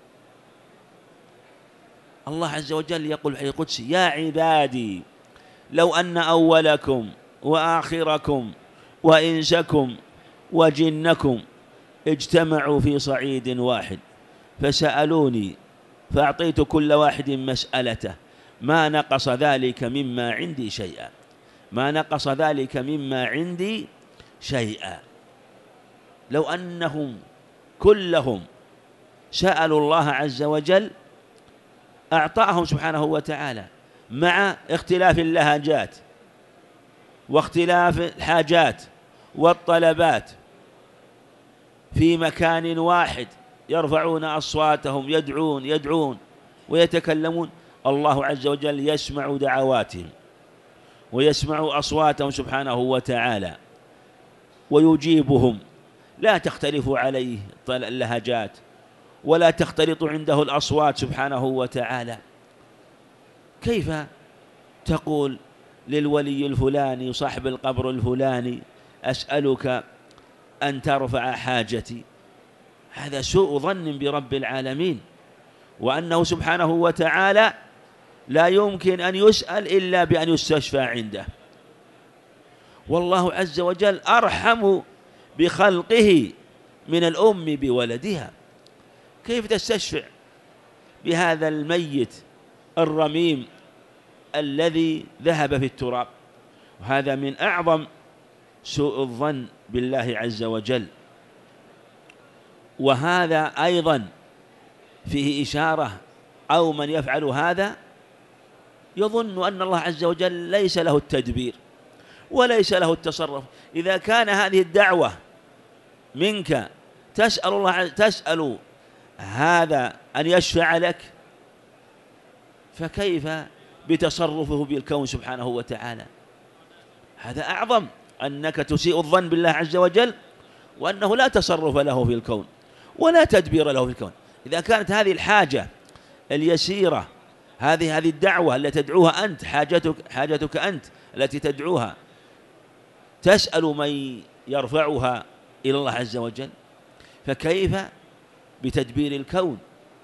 الله عز وجل يقول في القدس يا عبادي لو أن أولكم وآخركم وإنسكم وجنكم اجتمعوا في صعيد واحد فسألوني فأعطيت كل واحد مسألته ما نقص ذلك مما عندي شيئا ما نقص ذلك مما عندي شيئا. لو أنهم كلهم سألوا الله عز وجل أعطاهم سبحانه وتعالى، مع اختلاف اللهجات واختلاف الحاجات والطلبات في مكان واحد يرفعون أصواتهم يدعون يدعون ويتكلمون، الله عز وجل يسمع دعواتهم ويسمع أصواتهم سبحانه وتعالى ويجيبهم، لا تختلف عليه اللهجات ولا تختلط عنده الأصوات سبحانه وتعالى. كيف تقول للولي الفلاني صاحب القبر الفلاني أسألك أن ترفع حاجتي؟ هذا سوء ظن برب العالمين، وأنه سبحانه وتعالى لا يمكن أن يسأل إلا بأن يستشفى عنده. والله عز وجل أرحم بخلقه من الأم بولدها، كيف تستشفع بهذا الميت الرميم الذي ذهب في التراب؟ وهذا من أعظم سوء الظن بالله عز وجل. وهذا أيضا فيه إشارة، أو من يفعل هذا يظن أن الله عز وجل ليس له التدبير وليس له التصرف. إذا كان هذه الدعوة منك تسأل الله تسأل هذا أن يشفع لك، فكيف بتصرفه بالكون سبحانه وتعالى؟ هذا أعظم، أنك تسيء الظن بالله عز وجل وأنه لا تصرف له في الكون ولا تدبير له في الكون. إذا كانت هذه الحاجة اليسيرة، هذه هذه الدعوة التي تدعوها أنت، حاجتك حاجتك أنت التي تدعوها، تسأل من يرفعها إلى الله عز وجل، فكيف بتدبير الكون؟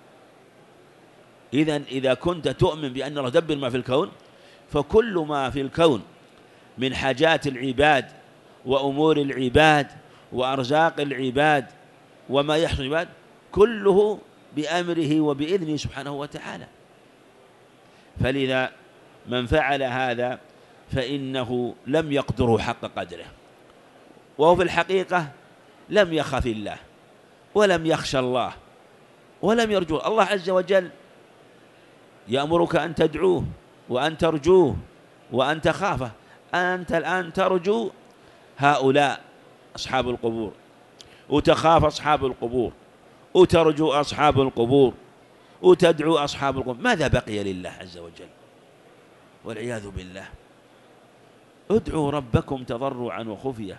إذن إذا كنت تؤمن بأن الله يدبر ما في الكون، فكل ما في الكون من حاجات العباد وأمور العباد وأرزاق العباد وما يحصل العباد كله بأمره وبإذنه سبحانه وتعالى. فلذا من فعل هذا فإنه لم يقدره حق قدره، وهو في الحقيقة لم يخف الله ولم يخشى الله ولم يرجو الله عز وجل. يأمرك أن تدعوه وأن ترجوه وأن تخافه. أنت الآن ترجو هؤلاء أصحاب القبور، وتخاف أصحاب القبور، وترجو أصحاب القبور، وتدعو أصحاب القبور. ماذا بقي لله عز وجل؟ والعياذ بالله. ادعوا ربكم تضرعا وخفية.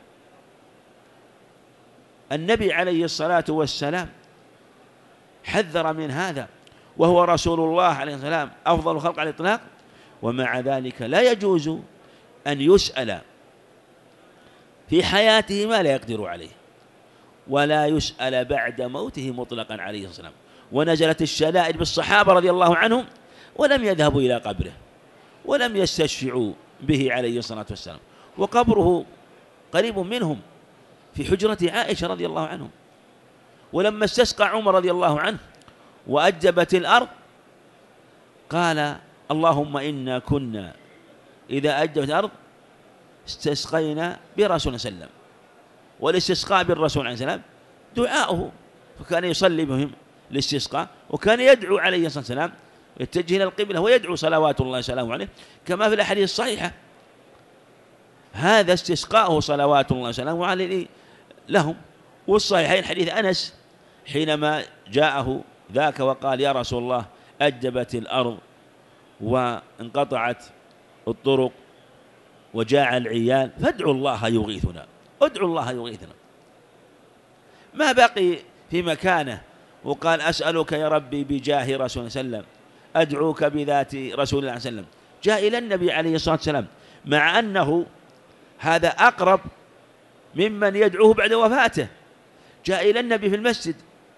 النبي عليه الصلاة والسلام حذر من هذا، وهو رسول الله عليه السلام أفضل الخلق على الإطلاق، ومع ذلك لا يجوز أن يسأل في حياته ما لا يقدر عليه، ولا يسأل بعد موته مطلقا عليه السلام. ونزلت الشدائد بالصحابة رضي الله عنهم ولم يذهبوا إلى قبره ولم يستشفعوا به عليه الصلاة والسلام، وقبره قريب منهم في حجرة عائشة رضي الله عنهم. ولما استسقى عمر رضي الله عنه وأجبت الأرض قال اللهم إنا كنا إذا أجبت الأرض استسقينا برسول صلى الله عليه وسلم. والاستسقاء بالرسول عليه السلام دعاؤه، فكان يصلي بهم الاستسقاء، وكان يدعو عليه الصلاة والسلام يتجه إلى القبلة ويدعو صلوات الله وسلامه عليه كما في الأحاديث الصحيحة. هذا استسقاءه صلوات الله وسلامه عليه لهم. والصحيحين حديث أنس حينما جاءه ذاك وقال يا رسول الله أجبت الأرض وانقطعت الطرق وجاع العيال فادعوا الله يغيثنا، ادعوا الله يغيثنا. ما بقي في مكانه وقال أسألك يا ربي بجاه رسول الله صلى الله عليه وسلم، أدعوك بذات رسول الله صلى الله عليه وسلم. جاء إلى النبي عليه الصلاة والسلام مع أنه هذا أقرب ممن يدعوه بعد وفاته. جاء إلى النبي في المسجد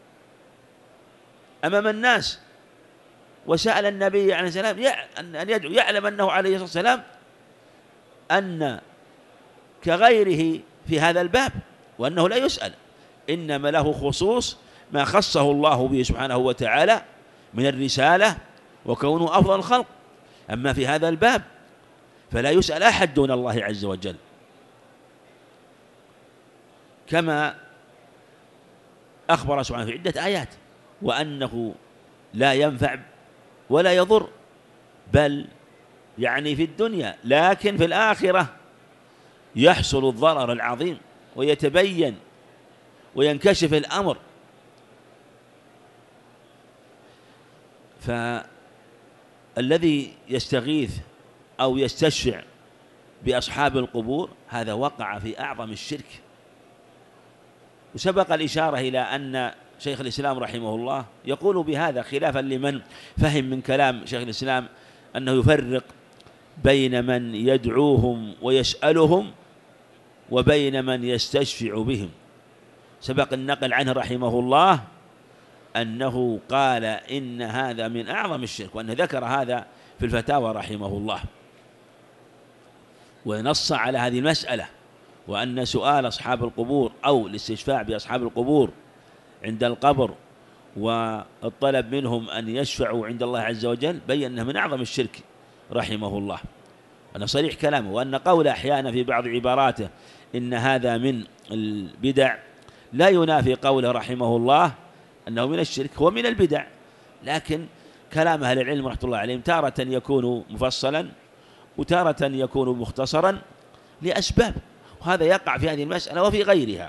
أمام الناس وسأل النبي عليه السلام أن يدعو، يعلم أنه عليه الصلاة والسلام أن كغيره في هذا الباب وأنه لا يسأل، إنما له خصوص ما خصه الله به سبحانه وتعالى من الرسالة وكونه أفضل الخلق. أما في هذا الباب فلا يسأل أحد دون الله عز وجل، كما أخبر سبحانه في عدة آيات وأنه لا ينفع ولا يضر، بل يعني في الدنيا، لكن في الآخرة يحصل الضرر العظيم ويتبين وينكشف الأمر. فالذي يستغيث أو يستشفع بأصحاب القبور هذا وقع في أعظم الشرك. وسبق الإشارة إلى أن شيخ الإسلام رحمه الله يقول بهذا خلافا لمن فهم من كلام شيخ الإسلام أنه يفرق بين من يدعوهم ويسألهم وبين من يستشفع بهم. سبق النقل عنه رحمه الله أنه قال إن هذا من أعظم الشرك، وأنه ذكر هذا في الفتاوى رحمه الله، ونص على هذه المسألة، وأن سؤال أصحاب القبور أو الاستشفاع بأصحاب القبور عند القبر والطلب منهم أن يشفعوا عند الله عز وجل بين أنه من أعظم الشرك رحمه الله. أنا صريح كلامه، وأن قول أحيانا في بعض عباراته إن هذا من البدع لا ينافي قوله رحمه الله أنه من الشرك، هو من البدع، لكن كلام أهل العلم رحمة الله عليهم تارة يكون مفصلا وتارة يكون مختصرا لأسباب، وهذا يقع في هذه المسألة وفي غيرها.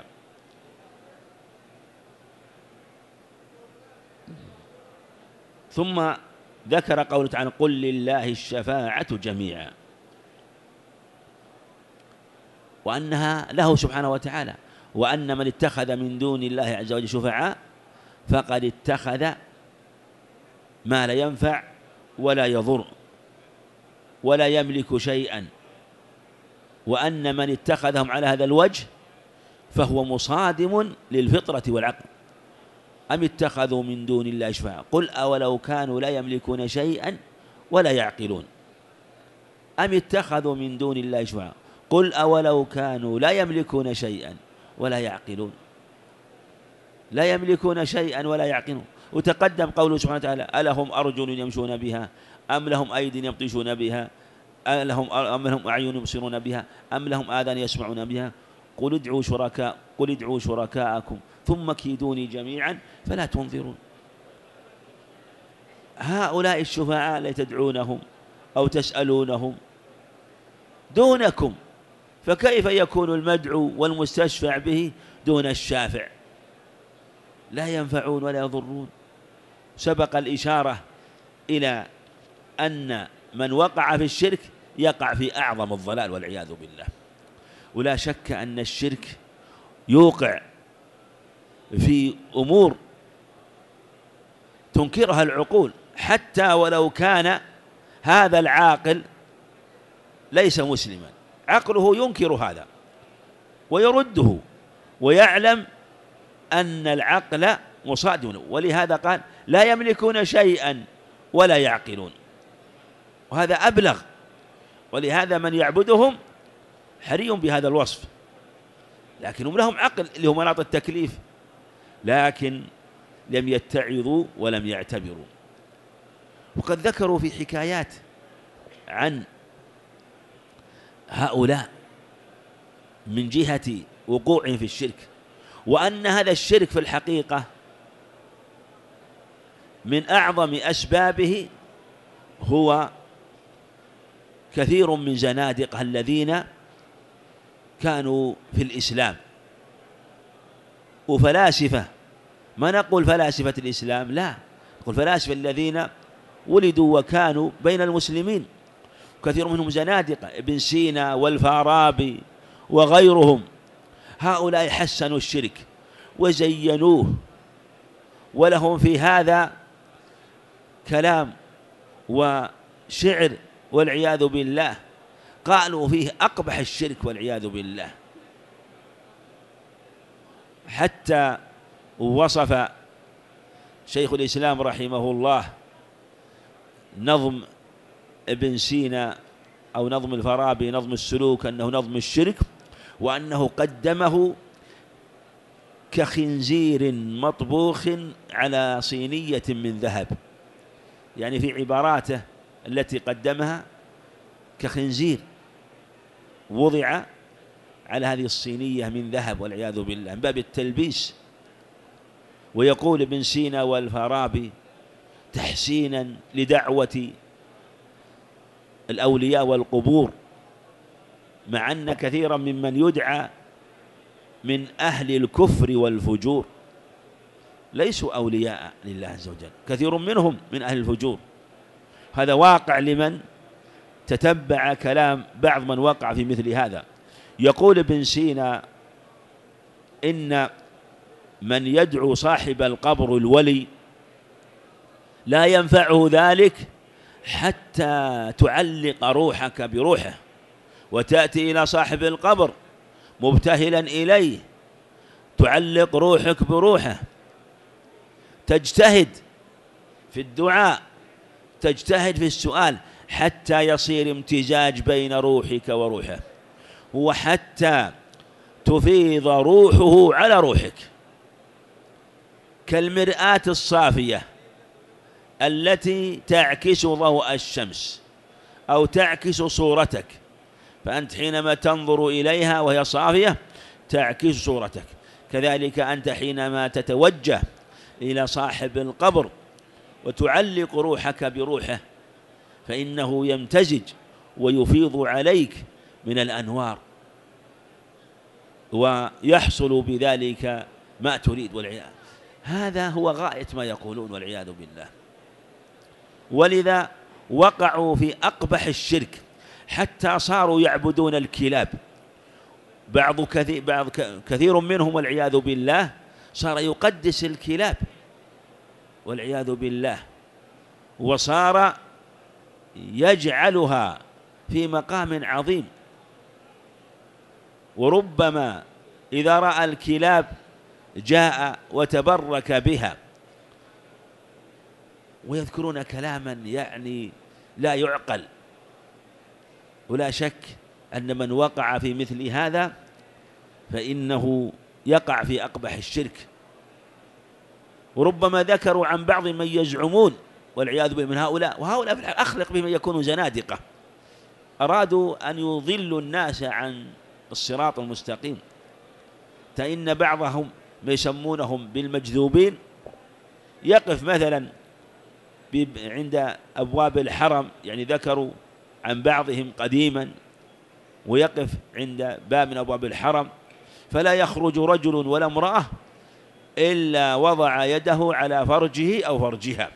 ثم ذكر قوله تعالى قل لله الشفاعة جميعا، وأنها له سبحانه وتعالى، وأن من اتخذ من دون الله عز وجل شفعاء فقد اتخذ ما لا ينفع ولا يضر ولا يملك شيئا، وأن من اتخذهم على هذا الوجه فهو مصادم للفطرة والعقل. أم اتخذوا من دون الله شفعاء قل أولو كانوا لا يملكون شيئا ولا يعقلون. أم اتخذوا من دون الله شفعاء قل أولو كانوا لا يملكون شيئا ولا يعقلون. لا يملكون شيئا ولا يعقلون. وتقدم قوله سبحانه وتعالى ألهم أرجل يمشون بها أم لهم أيدي يبطشون بها أم لهم أم لهم أعين يبصرون بها أم لهم آذان يسمعون بها قل ادعوا شركاء قل ادعوا شركاءكم ثم كيدوني جميعا فلا تنظرون. هؤلاء الشفعاء الذين تدعونهم أو تسألونهم دونكم، فكيف يكون المدعو والمستشفع به دون الشافع؟ لا ينفعون ولا يضرون. سبق الإشارة إلى أن من وقع في الشرك يقع في أعظم الضلال والعياذ بالله. ولا شك أن الشرك يوقع في أمور تنكرها العقول، حتى ولو كان هذا العاقل ليس مسلما، عقله ينكر هذا ويرده ويعلم أن العقل مصادم، ولهذا قال لا يملكون شيئا ولا يعقلون، وهذا أبلغ. ولهذا من يعبدهم حري بهذا الوصف، لكنهم لهم عقل اللي هو مناط التكليف، لكن لم يتعظوا ولم يعتبروا. وقد ذكروا في حكايات عن هؤلاء من جهة وقوعهم في الشرك، وأن هذا الشرك في الحقيقة من أعظم أسبابه هو كثير من زنادقة الذين كانوا في الإسلام وفلاسفة. ما نقول فلاسفة الإسلام، لا، نقول فلاسفة الذين ولدوا وكانوا بين المسلمين، كثير منهم زنادقة، ابن سينا والفارابي وغيرهم. هؤلاء حسنوا الشرك وزينوه، ولهم في هذا كلام وشعر والعياذ بالله، قالوا فيه أقبح الشرك والعياذ بالله. حتى وصف شيخ الإسلام رحمه الله نظم ابن سينا أو نظم الفارابي نظم السلوك أنه نظم الشرك، وأنه قدمه كخنزير مطبوخ على صينية من ذهب، يعني في عباراته التي قدمها كخنزير وضع على هذه الصينية من ذهب والعياذ بالله من باب التلبيس. ويقول ابن سينا والفارابي تحسينا لدعوة الأولياء والقبور، مع أن كثيرا ممن يدعى من أهل الكفر والفجور ليسوا أولياء لله عز وجل، كثير منهم من أهل الفجور. هذا واقع لمن تتبع كلام بعض من وقع في مثل هذا. يقول ابن سينا إن من يدعو صاحب القبر الولي لا ينفعه ذلك حتى تعلق روحك بروحه، وتأتي إلى صاحب القبر مبتهلا إليه، تعلق روحك بروحه، تجتهد في الدعاء، تجتهد في السؤال، حتى يصير امتزاج بين روحك وروحه، وحتى تفيض روحه على روحك كالمرآة الصافية التي تعكس ضوء الشمس أو تعكس صورتك، فأنت حينما تنظر إليها وهي صافية تعكس صورتك. كذلك أنت حينما تتوجه إلى صاحب القبر وتعلق روحك بروحه فإنه يمتزج ويفيض عليك من الأنوار، ويحصل بذلك ما تريد والعياذ. هذا هو غاية ما يقولون والعياذ بالله. ولذا وقعوا في أقبح الشرك حتى صاروا يعبدون الكلاب. بعض كثير, بعض كثير منهم والعياذ بالله صار يقدس الكلاب والعياذ بالله، وصار يجعلها في مقام عظيم، وربما إذا رأى الكلاب جاء وتبرك بها، ويذكرون كلاما يعني لا يعقل. ولا شك أن من وقع في مثل هذا فإنه يقع في أقبح الشرك. وربما ذكروا عن بعض من يزعمون والعياذ بالله من هؤلاء، وهؤلاء في الحقيقة أخلق بهم يكونوا زنادقة، أرادوا أن يضلوا الناس عن الصراط المستقيم. فإن بعضهم ما يسمونهم بالمجذوبين يقف مثلا عند أبواب الحرم، يعني ذكروا عن بعضهم قديما، ويقف عند باب من أبواب الحرم فلا يخرج رجل ولا امرأة إلا وضع يده على فرجه أو فرجها،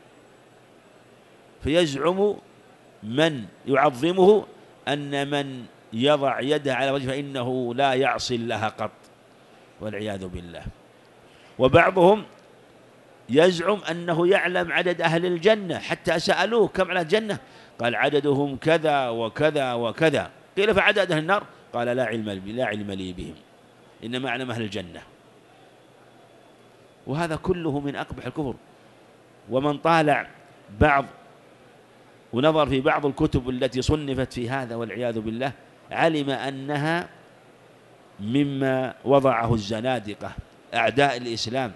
فيزعم من يعظمه أن من يضع يده على فرجه فإنه لا يعصي الله قط، والعياذ بالله. وبعضهم يزعم أنه يعلم عدد أهل الجنة، حتى سألوه كم على الجنة؟ قال عددهم كذا وكذا وكذا. قيل فعدد أهل النار؟ قال لا علم لي لا علم لي بهم، إنما أعلم أهل الجنة. وهذا كله من أقبح الكفر. ومن طالع بعض ونظر في بعض الكتب التي صنفت في هذا والعياذ بالله علم أنها مما وضعه الزنادقة أعداء الإسلام،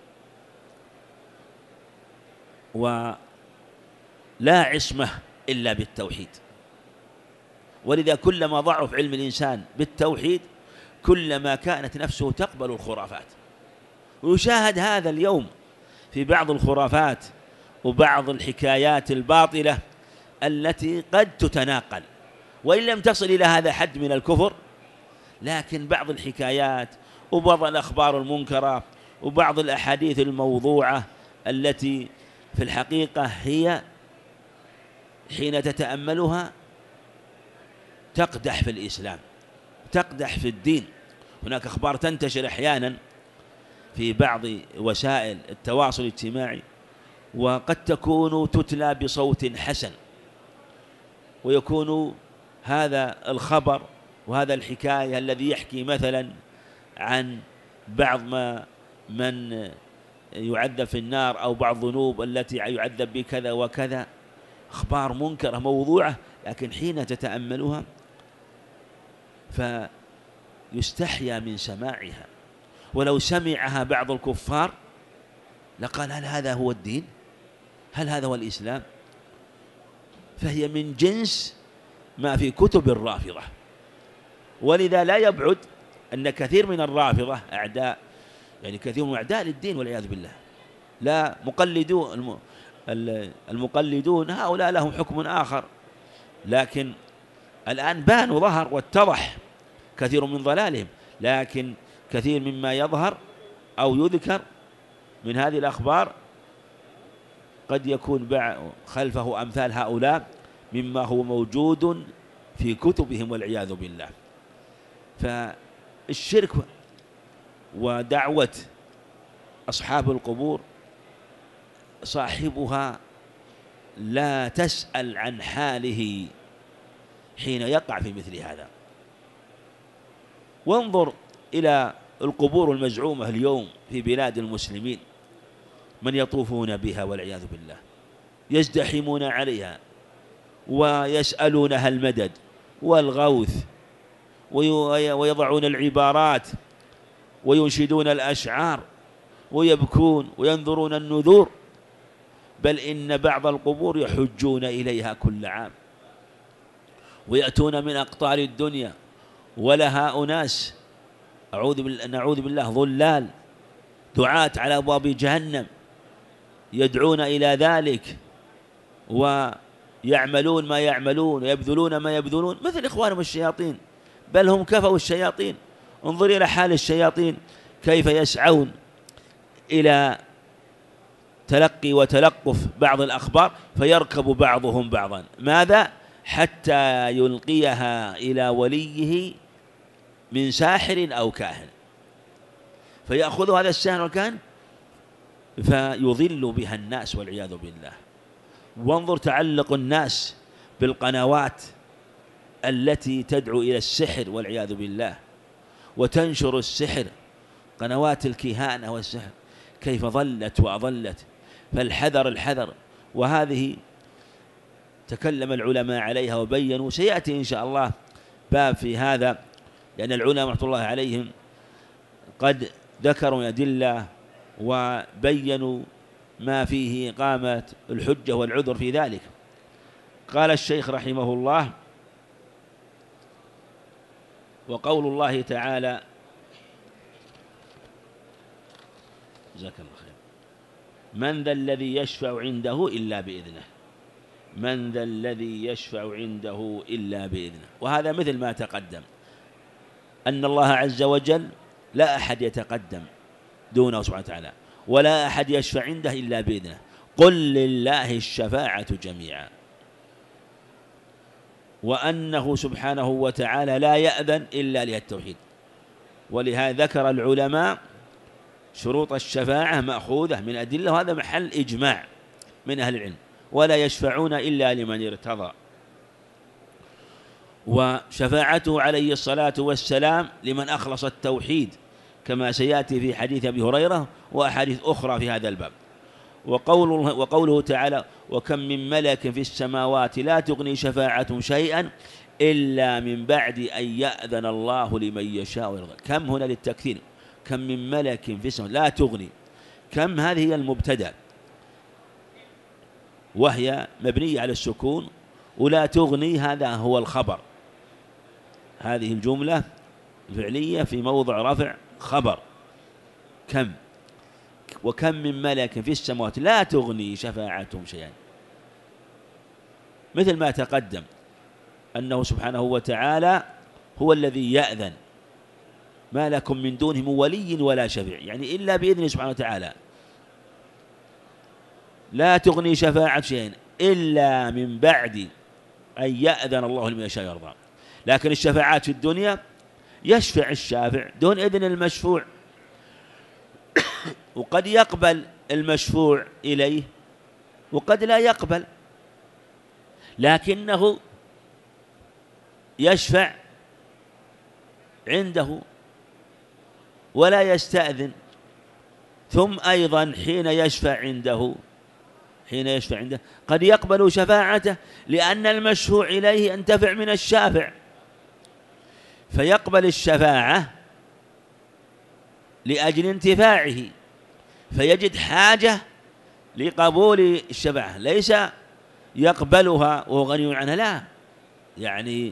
ولا عصمة إلا بالتوحيد. ولذا كلما ضعف علم الإنسان بالتوحيد كلما كانت نفسه تقبل الخرافات. ويشاهد هذا اليوم في بعض الخرافات وبعض الحكايات الباطلة التي قد تتناقل، وإن لم تصل إلى هذا حد من الكفر، لكن بعض الحكايات وبعض الأخبار المنكرة وبعض الأحاديث الموضوعة التي في الحقيقة هي حين تتأملها تقدح في الإسلام، تقدح في الدين. هناك أخبار تنتشر أحيانا في بعض وسائل التواصل الاجتماعي، وقد تكون تتلى بصوت حسن، ويكون هذا الخبر وهذا الحكاية الذي يحكي مثلا عن بعض ما من يعذب في النار أو بعض الذنوب التي يعذب بكذا وكذا، أخبار منكرة موضوعة، لكن حين تتأملها فيستحيا من سماعها. ولو سمعها بعض الكفار لقال هل هذا هو الدين؟ هل هذا هو الإسلام؟ فهي من جنس ما في كتب الرافضة. ولذا لا يبعد أن كثير من الرافضة أعداء، يعني كثير من أعداء للدين والعياذ بالله. لا مقلدون المقلدون هؤلاء لهم حكم آخر، لكن الآن بان وظهر واتضح كثير من ضلالهم. لكن كثير مما يظهر أو يذكر من هذه الأخبار قد يكون خلفه أمثال هؤلاء مما هو موجود في كتبهم والعياذ بالله. فالشرك ودعوة أصحاب القبور صاحبها لا تسأل عن حاله حين يقع في مثل هذا. وانظر إلى القبور المزعومة اليوم في بلاد المسلمين، من يطوفون بها والعياذ بالله، يزدحمون عليها ويسألونها المدد والغوث، ويضعون العبارات وينشدون الأشعار ويبكون وينذرون النذور، بل إن بعض القبور يحجون إليها كل عام ويأتون من أقطار الدنيا، ولها أناس أعوذ بالله نعوذ بالله ظلال دعاة على أبواب جهنم يدعون إلى ذلك ويعملون ما يعملون ويبذلون ما يبذلون مثل إخوانهم الشياطين، بل هم كفوا الشياطين. انظر إلى حال الشياطين كيف يسعون إلى تلقي وتلقف بعض الأخبار، فيركب بعضهم بعضا، ماذا؟ حتى يلقيها إلى وليه من ساحر أو كاهن، فيأخذ هذا الساحر والكاهن فيضل بها الناس والعياذ بالله. وانظر تعلق الناس بالقنوات التي تدعو إلى السحر والعياذ بالله، وتنشر السحر، قنوات الكهانة والسحر كيف ظلت وأضلت، فالحذر الحذر. وهذه تكلم العلماء عليها وبينوا، سيأتي إن شاء الله باب في هذا، لأن العلماء رحمة الله عليهم قد ذكروا أدلة وبينوا ما فيه إقامة الحجة والعذر في ذلك. قال الشيخ رحمه الله: وقول الله تعالى جزاك الله خير: من ذا الذي يشفع عنده إلا بإذنه، من ذا الذي يشفع عنده إلا بإذنه. وهذا مثل ما تقدم أن الله عز وجل لا أحد يتقدم دونه سبحانه وتعالى، ولا أحد يشفع عنده إلا بإذنه. قل لله الشفاعة جميعا، وأنه سبحانه وتعالى لا يأذن إلا للتوحيد. ولهذا ذكر العلماء شروط الشفاعة مأخوذة من أدلة، وهذا محل إجماع من أهل العلم: ولا يشفعون إلا لمن ارتضى. وشفاعته عليه الصلاة والسلام لمن أخلص التوحيد، كما سيأتي في حديث أبي هريرة وأحاديث أخرى في هذا الباب. وقوله, وقوله تعالى: وكم من ملك في السماوات لا تغني شفاعتهم شيئا إلا من بعد أن يأذن الله لمن يشاء ويرضى. كم هنا للتكثير، كم من ملك في السماوات لا تغني، كم هذه هي المبتدأ وهي مبنية على السكون، ولا تغني هذا هو الخبر. هذه الجملة الفعلية في موضع رفع خبر كم. وكم من ملك في السماوات لا تغني شفاعتهم شيئا، مثل ما تقدم أنه سبحانه وتعالى هو الذي يأذن، ما لكم من دونهم ولي ولا شفيع، يعني إلا بإذنه سبحانه وتعالى. لا تغني شفاعة شيئا إلا من بعد أن يأذن الله لمن يشاء ويرضى. لكن الشفاعات في الدنيا يشفع الشافع دون إذن المشفوع، وقد يقبل المشفوع إليه وقد لا يقبل، لكنه يشفع عنده ولا يستأذن. ثم أيضا حين يشفع عنده حين يشفع عنده قد يقبل شفاعته، لأن المشفوع إليه ينتفع من الشافع، فيقبل الشفاعة لأجل انتفاعه، فيجد حاجة لقبول الشفاعة، ليس يقبلها وهو غني عنها، لا، يعني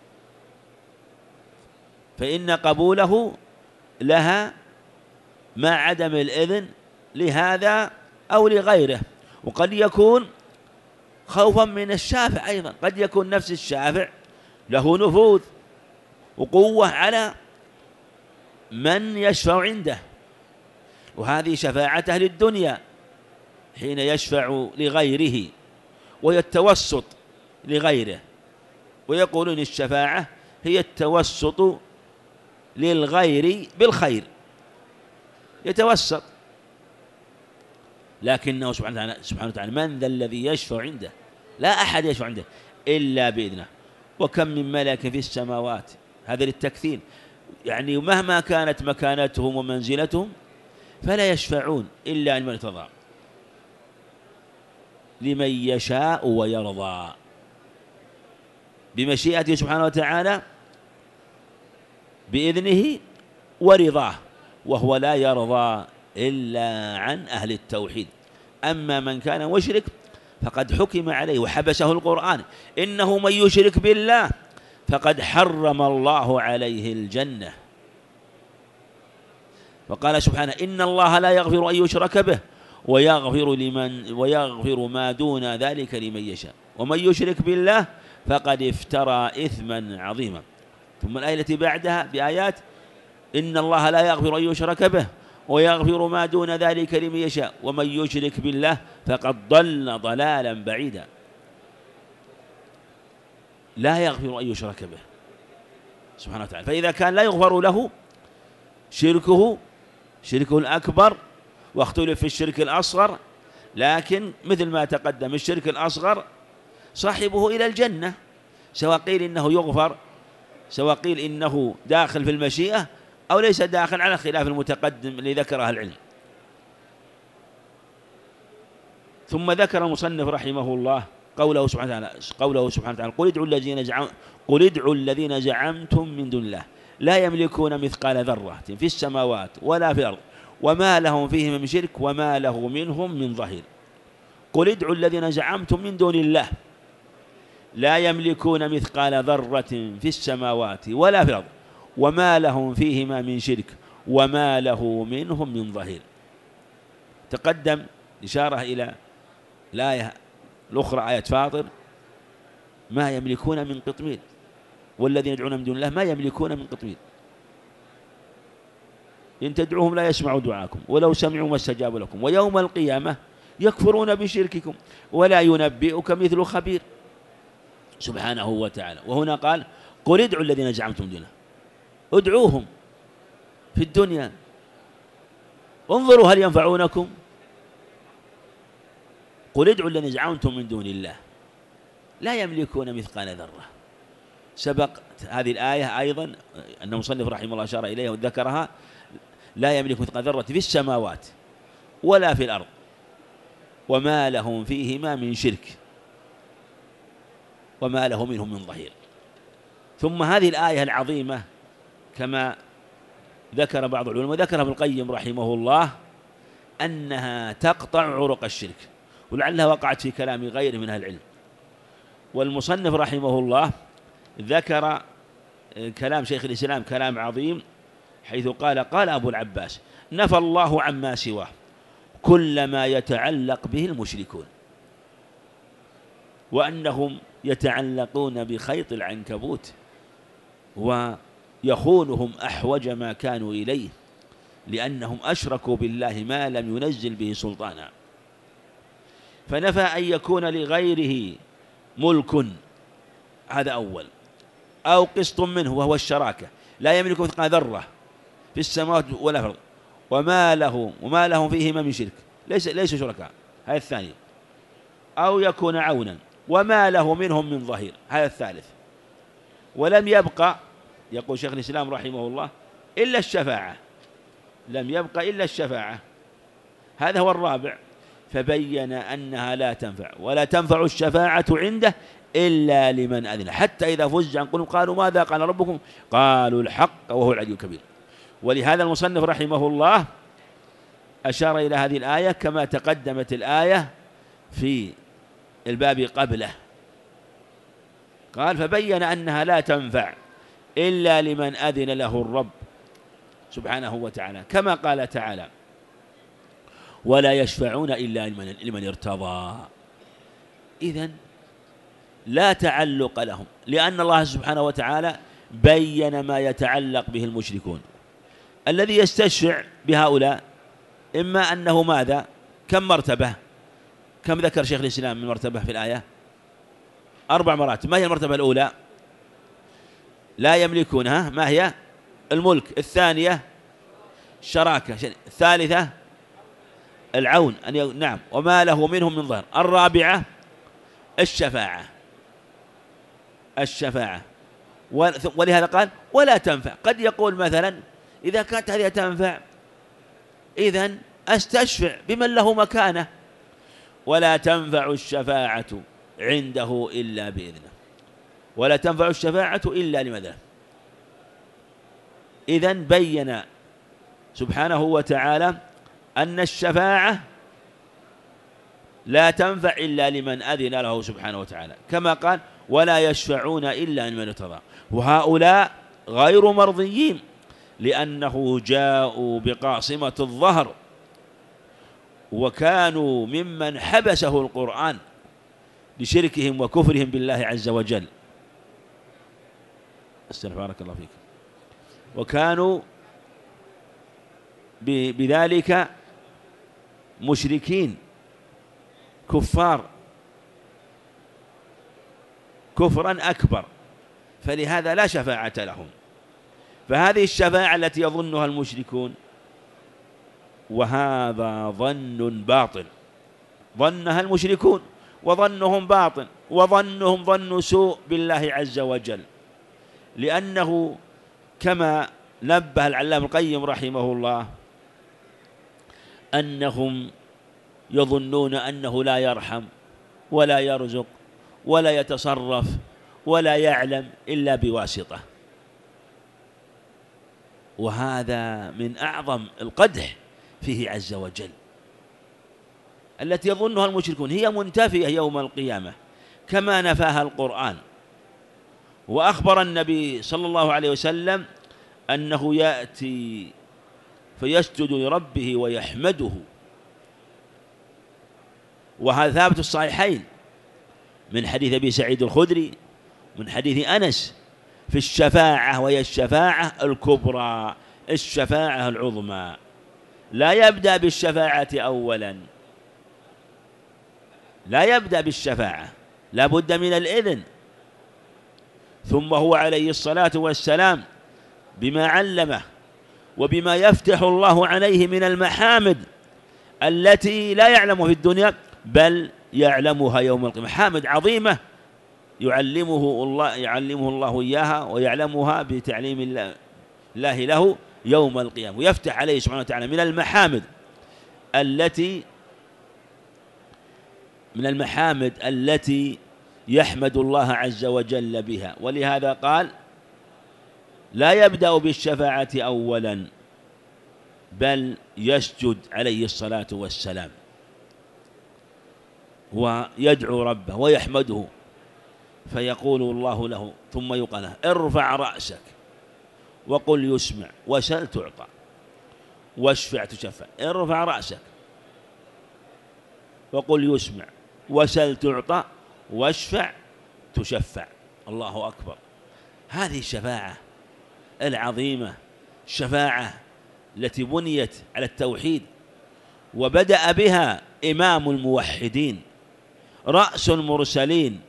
فإن قبوله لها مع عدم الإذن لهذا أو لغيره. وقد يكون خوفا من الشافع أيضا، قد يكون نفس الشافع له نفوذ وقوة على من يشفع عنده، وهذه شفاعة أهل الدنيا حين يشفع لغيره ويتوسط لغيره، ويقولون الشفاعة هي التوسط للغير بالخير، يتوسط. لكنه سبحانه وتعالى من ذا الذي يشفع عنده، لا أحد يشفع عنده إلا بإذنه. وكم من ملك في السماوات، هذا للتكثير، يعني مهما كانت مكانتهم ومنزلتهم فلا يشفعون إلا لمن ارتضى لمن يشاء ويرضى، بمشيئته سبحانه وتعالى بإذنه ورضاه، وهو لا يرضى إلا عن أهل التوحيد. أما من كان مشرك فقد حكم عليه وحبسه القرآن: إنه من يشرك بالله فقد حرم الله عليه الجنة. وقال سبحانه: إن الله لا يغفر أن يشرك به ويغفر لمن ويغفر ما دون ذلك لمن يشاء ومن يشرك بالله فقد افترى إثما عظيما. ثم الآية التي بعدها بآيات: إن الله لا يغفر أن يشرك به ويغفر ما دون ذلك لمن يشاء ومن يشرك بالله فقد ضل ضلالا بعيدا. لا يغفر أن يشرك به سبحانه وتعالى. فإذا كان لا يغفر له شركه شركه الأكبر، واختلف في الشرك الأصغر، لكن مثل ما تقدم الشرك الأصغر صاحبه إلى الجنة، سواء قيل إنه يغفر سواء قيل إنه داخل في المشيئة أو ليس داخل على خلاف المتقدم اللي ذكره العلم. ثم ذكر المصنف رحمه الله قوله سبحانه وتعالى قوله سبحانه وتعالى قل ادعوا الذين زعم قل ادعوا الذين زعمتم من دون الله لا يملكون مثقال ذرة في السماوات ولا في الأرض وما لهم فيهم من شرك وما له منهم من ظهير. قل ادعوا الذين زعمتم من دون الله لا يملكون مثقال ذرة في السماوات ولا في الأرض وما لهم فيهما من شرك وما له منهم من ظهير. تقدم إشارة إلى الآية الأخرى آية فاطر ما يملكون من قطمير، والذين يدعون من دون الله ما يملكون من قطمير، إن تدعوهم لا يسمعوا دعاءكم ولو سمعوا ما استجابوا لكم ويوم القيامة يكفرون بشرككم ولا ينبئك مثل خبير سبحانه وتعالى. وهنا قال قل ادعوا الذين زعمتم دونه، ادعوهم في الدنيا انظروا هل ينفعونكم. قل ادعوا الذين زعمتم من دون الله لا يملكون مثقال ذرة. سبق هذه الآية أيضا أن المصنف رحمه الله أشار إليها وذكرها لا يملك مثقال ذرة في السماوات ولا في الأرض وما لهم فيهما من شرك وما له منهم من ظهير. ثم هذه الآية العظيمة كما ذكر بعض العلماء وذكر ابن القيم رحمه الله أنها تقطع عروق الشرك، ولعلها وقعت في كلام غيره من أهل العلم. والمصنف رحمه الله ذكر كلام شيخ الإسلام كلام عظيم حيث قال قال أبو العباس نفى الله عما سواه كل ما يتعلق به المشركون وأنهم يتعلقون بخيط العنكبوت ويخونهم أحوج ما كانوا إليه لأنهم أشركوا بالله ما لم ينزل به سلطانا. فنفى أن يكون لغيره ملك، هذا أول، أو قسط منه وهو الشراكة لا يملك مثقال ذرة في السماوات ولا في الأرض وما له وما لهم فيهما من شرك، ليس ليس شركاء، هذا الثاني، أو يكون عونا وما له منهم من ظهير، هذا الثالث. ولم يبقى يقول شيخ الإسلام رحمه الله إلا الشفاعة، لم يبقى إلا الشفاعة، هذا هو الرابع. فبين أنها لا تنفع ولا تنفع الشفاعة عنده إلا لمن أذن، حتى إذا فزع عن قلوبهم قالوا ماذا قال ربكم قالوا الحق وهو العلي الكبير. ولهذا المصنف رحمه الله أشار إلى هذه الآية كما تقدمت الآية في الباب قبله، قال فبين أنها لا تنفع إلا لمن أذن له الرب سبحانه وتعالى، كما قال تعالى ولا يشفعون إلا لمن, لمن ارتضى. إذن لا تعلق لهم، لأن الله سبحانه وتعالى بين ما يتعلق به المشركون. الذي يستشفع بهؤلاء إما أنه ماذا؟ كم مرتبة؟ كم ذكر شيخ الإسلام من مرتبة في الآية؟ أربع مراتب. ما هي المرتبة الأولى؟ لا يملكونها، ما هي؟ الملك. الثانية الشراكة. الثالثة العون، أن ي... نعم، وما له منهم من ظهر. الرابعة الشفاعة، الشفاعة. ولهذا قال ولا تنفع. قد يقول مثلا إذا كانت هذه تنفع إذن أستشفع بمن له مكانة. ولا تنفع الشفاعة عنده إلا بإذنه، ولا تنفع الشفاعة إلا لمن أذن. إذن بين سبحانه وتعالى أن الشفاعة لا تنفع إلا لمن أذن له سبحانه وتعالى، كما قال ولا يشفعون إلا لمن ارتضى. وهؤلاء غير مرضيين لأنه جاءوا بقاصمة الظهر وكانوا ممن حبسه القرآن بشركهم وكفرهم بالله عز وجل. بارك الله فيك. وكانوا بذلك مشركين كفار كفرا أكبر، فلهذا لا شفاعة لهم. فهذه الشفاعة التي يظنها المشركون وهذا ظن باطل، ظنها المشركون وظنهم باطل، وظنهم ظن سوء بالله عز وجل، لأنه كما نبه العلامة القيم رحمه الله أنهم يظنون أنه لا يرحم ولا يرزق ولا يتصرف ولا يعلم إلا بواسطة، وهذا من أعظم القدح فيه عز وجل، التي يظنها المشركون هي منتفية يوم القيامة كما نفاها القرآن. وأخبر النبي صلى الله عليه وسلم أنه يأتي فيسجد لربه ويحمده، وهذا ثابت الصحيحين من حديث أبي سعيد الخدري من حديث أنس في الشفاعة، وهي الشفاعة الكبرى الشفاعة العظمى. لا يبدأ بالشفاعة أولا، لا يبدأ بالشفاعة، لا بد من الإذن. ثم هو عليه الصلاة والسلام بما علمه وبما يفتح الله عليه من المحامد التي لا يعلمها في الدنيا بل يعلمها يوم القيامة، محامد عظيمة يعلمه الله يعلمه الله إياها ويعلمها بتعليم الله له يوم القيامة، ويفتح عليه سبحانه وتعالى من المحامد التي من المحامد التي يحمد الله عز وجل بها. ولهذا قال لا يبدأ بالشفاعة أولا بل يسجد عليه الصلاة والسلام ويدعو ربه ويحمده، فيقول الله له ثم يقال له ارفع رأسك وقل يسمع وسل تعطى واشفع تشفع. ارفع رأسك وقل يسمع وسل تعطى واشفع تشفع. الله أكبر. هذه الشفاعة العظيمة، الشفاعة التي بنيت على التوحيد وبدأ بها إمام الموحدين رأس المرسلين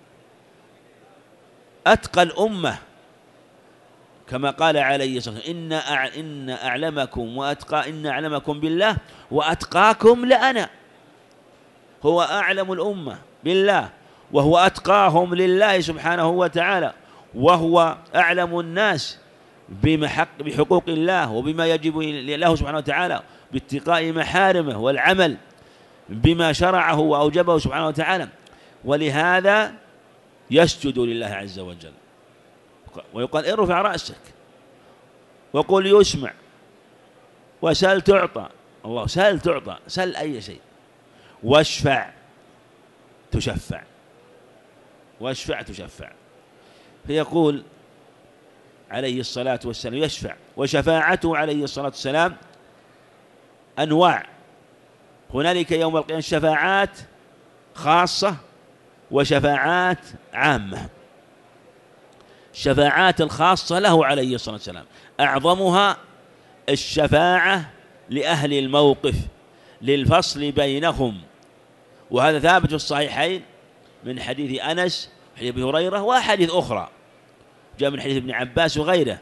أتقى الأمة، كما قال عليه الصلاة والسلام إن أعلمكم وأتقى إن أعلمكم بالله وأتقاكم لأنا. هو أعلم الأمة بالله وهو أتقاهم لله سبحانه وتعالى، وهو أعلم الناس بحقوق الله وبما يجب له سبحانه وتعالى باتقاء محارمه والعمل بما شرعه وأوجبه سبحانه وتعالى. ولهذا يسجد لله عز وجل ويقال ارفع رأسك وقل يسمع وسل تعطى. الله سل تعطى، سل أي شيء، واشفع تشفع، واشفع تشفع. فيقول عليه الصلاة والسلام يشفع، وشفاعته عليه الصلاة والسلام أنواع. هنالك يوم القيامة شفاعات خاصة وشفاعات عامة. الشفاعات الخاصة له عليه الصلاة والسلام أعظمها الشفاعة لأهل الموقف للفصل بينهم، وهذا ثابت في الصحيحين من حديث أنس وحديث أبي هريرة وحديث أخرى جاء من حديث ابن عباس وغيره.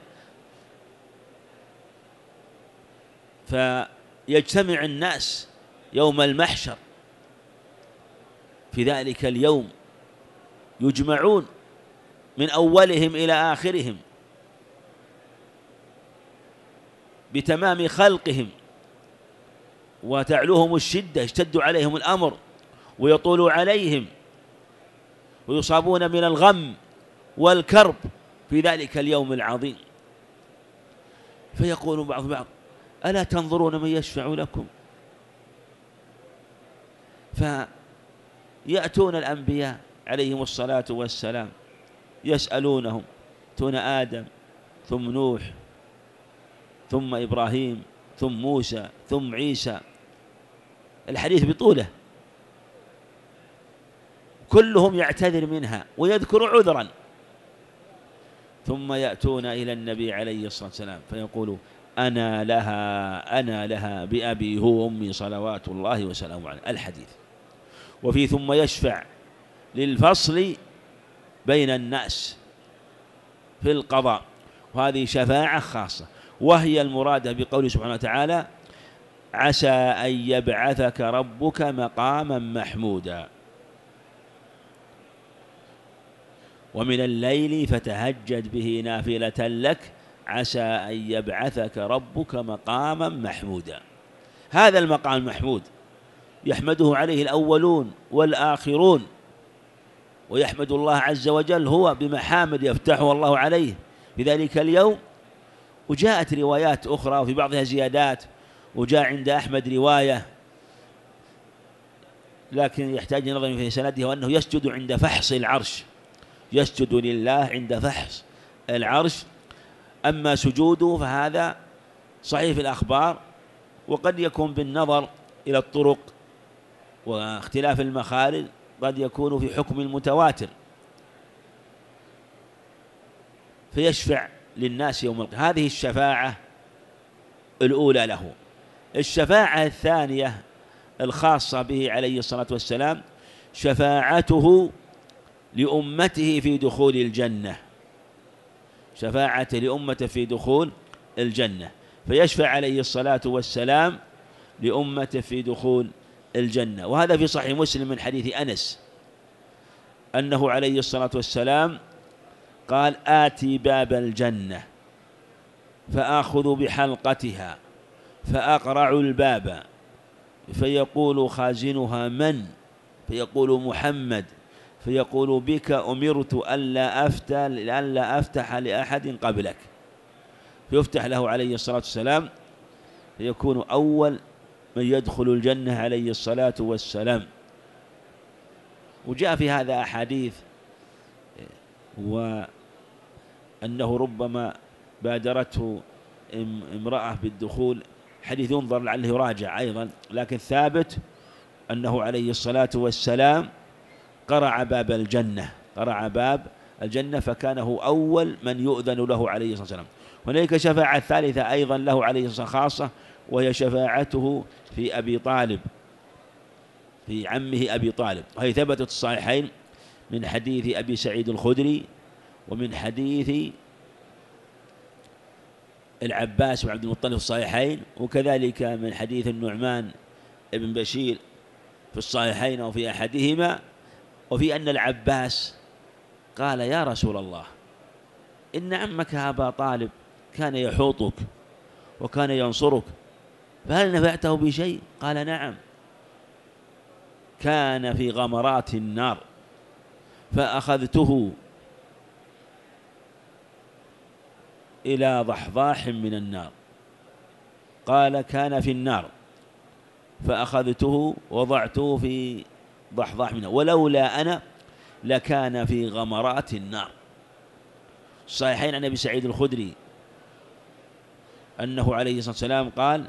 فيجتمع الناس يوم المحشر في ذلك اليوم، يجمعون من أولهم إلى آخرهم بتمام خلقهم، وتعلوهم الشدة، يشتد عليهم الأمر ويطول عليهم ويصابون من الغم والكرب في ذلك اليوم العظيم. فيقول بعض بعض ألا تنظرون من يشفع لكم؟ فيأتون الأنبياء عليهم الصلاة والسلام يسألونهم، يأتون آدم ثم نوح ثم إبراهيم ثم موسى ثم عيسى، الحديث بطوله، كلهم يعتذر منها ويذكر عذرا، ثم يأتون إلى النبي عليه الصلاة والسلام فيقولوا أنا لها أنا لها بأبي هو أمي صلوات الله وسلامه عليه الحديث. وفي ثم يشفع للفصل بين الناس في القضاء، وهذه شفاعة خاصة، وهي المرادة بقوله سبحانه وتعالى عسى أن يبعثك ربك مقاما محمودا ومن الليل فتهجد به نافلة لك عسى أن يبعثك ربك مقاما محمودا. هذا المقام المحمود يحمده عليه الأولون والآخرون، ويحمد الله عز وجل هو بمحامد يفتحها الله عليه في ذلك اليوم. وجاءت روايات أخرى وفي بعضها زيادات، وجاء عند أحمد رواية لكن يحتاج نظر في سنده، وأنه يسجد عند فحص العرش، يسجد لله عند فحص العرش. أما سجوده فهذا صحيح في الأخبار، وقد يكون بالنظر إلى الطرق واختلاف المخارج قد يكون في حكم المتواتر، فيشفع للناس يوم القيامة. هذه الشفاعة الأولى له. الشفاعة الثانية الخاصة به عليه الصلاة والسلام شفاعته لأمته في دخول الجنة، شفاعته لأمته في دخول الجنة، فيشفع عليه الصلاة والسلام لأمته في دخول الجنة. وهذا في صحيح مسلم من حديث أنس أنه عليه الصلاة والسلام قال: آتي باب الجنة فآخذ بحلقتها فأقرع الباب فيقول خازنها من؟ فيقول محمد، فيقول بك أمرت ألا أفتح ألا أفتح لأحد قبلك، فيفتح له عليه الصلاة والسلام فيكون أول من يدخل الجنة عليه الصلاة والسلام. وجاء في هذا أحاديث، وأنه ربما بادرته امرأة بالدخول، حديث ينظر لعله يراجع أيضا، لكن ثابت أنه عليه الصلاة والسلام قرع باب الجنة، قرع باب الجنة، فكان هو أول من يؤذن له عليه الصلاة والسلام. هناك شفاعة ثالثة أيضا له عليه الصلاة والسلام خاصة، وهي شفاعته في أبي طالب، في عمه أبي طالب، وهي ثبتت الصحيحين من حديث أبي سعيد الخدري ومن حديث العباس وعبد المطلب الصحيحين، وكذلك من حديث النعمان ابن بشير في الصحيحين وفي أحدهما، وفي أن العباس قال: يا رسول الله، إن عمك أبا طالب كان يحوطك وكان ينصرك، فهل نفعته بشيء؟ قال: نعم، كان في غمرات النار فأخذته إلى ضحضاح من النار. قال: كان في النار فأخذته وضعته في ضحضاح من النار، ولولا أنا لكان في غمرات النار. الصحيحين عن أبي سعيد الخدري أنه عليه الصلاة والسلام قال: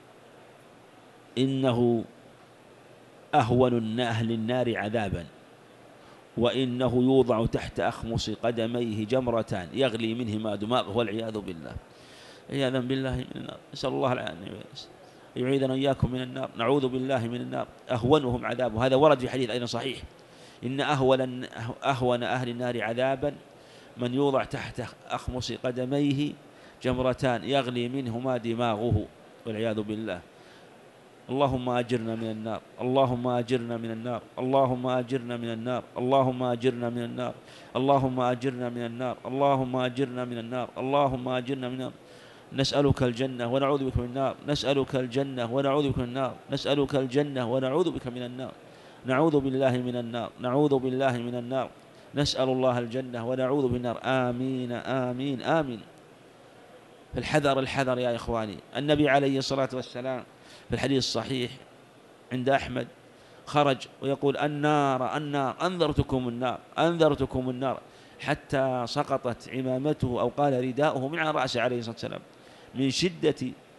إنه أهون أهل النار عذابا، وإنه يوضع تحت أخمص قدميه جمرتان يغلي منهما دماغه، والعياذ بالله، عياذا بالله من النار. نسأل الله العافية يعيذنا إياكم من النار، نعوذ بالله من النار. أهونهم عذاب، وهذا ورد في حديث أيضا صحيح: إن أهون أهون أهل النار عذابا من يوضع تحت أخمص قدميه جمرتان يغلي منهما دماغه، والعياذ بالله. اللهم أجرنا من النار، اللهم أجرنا من النار، اللهم أجرنا من النار، اللهم أجرنا من النار، اللهم أجرنا من النار، اللهم أجرنا من النار، اللهم أجرنا من النار. نسألك الجنة ونعوذ بك من النار، نسألك الجنة ونعوذ بك من النار، نسألك الجنة ونعوذ بك من النار، نعوذ بالله من النار، نعوذ بالله من النار، نسأل الله الجنة ونعوذ بالنار. آمين آمين آمين. الحذر الحذر يا إخواني. النبي عليه الصلاة والسلام في الحديث الصحيح عند أحمد خرج ويقول: النار النار، أنذرتكم النار، أنذرتكم النار، حتى سقطت عمامته أو قال رداؤه من على رأسه عليه الصلاة والسلام من شدة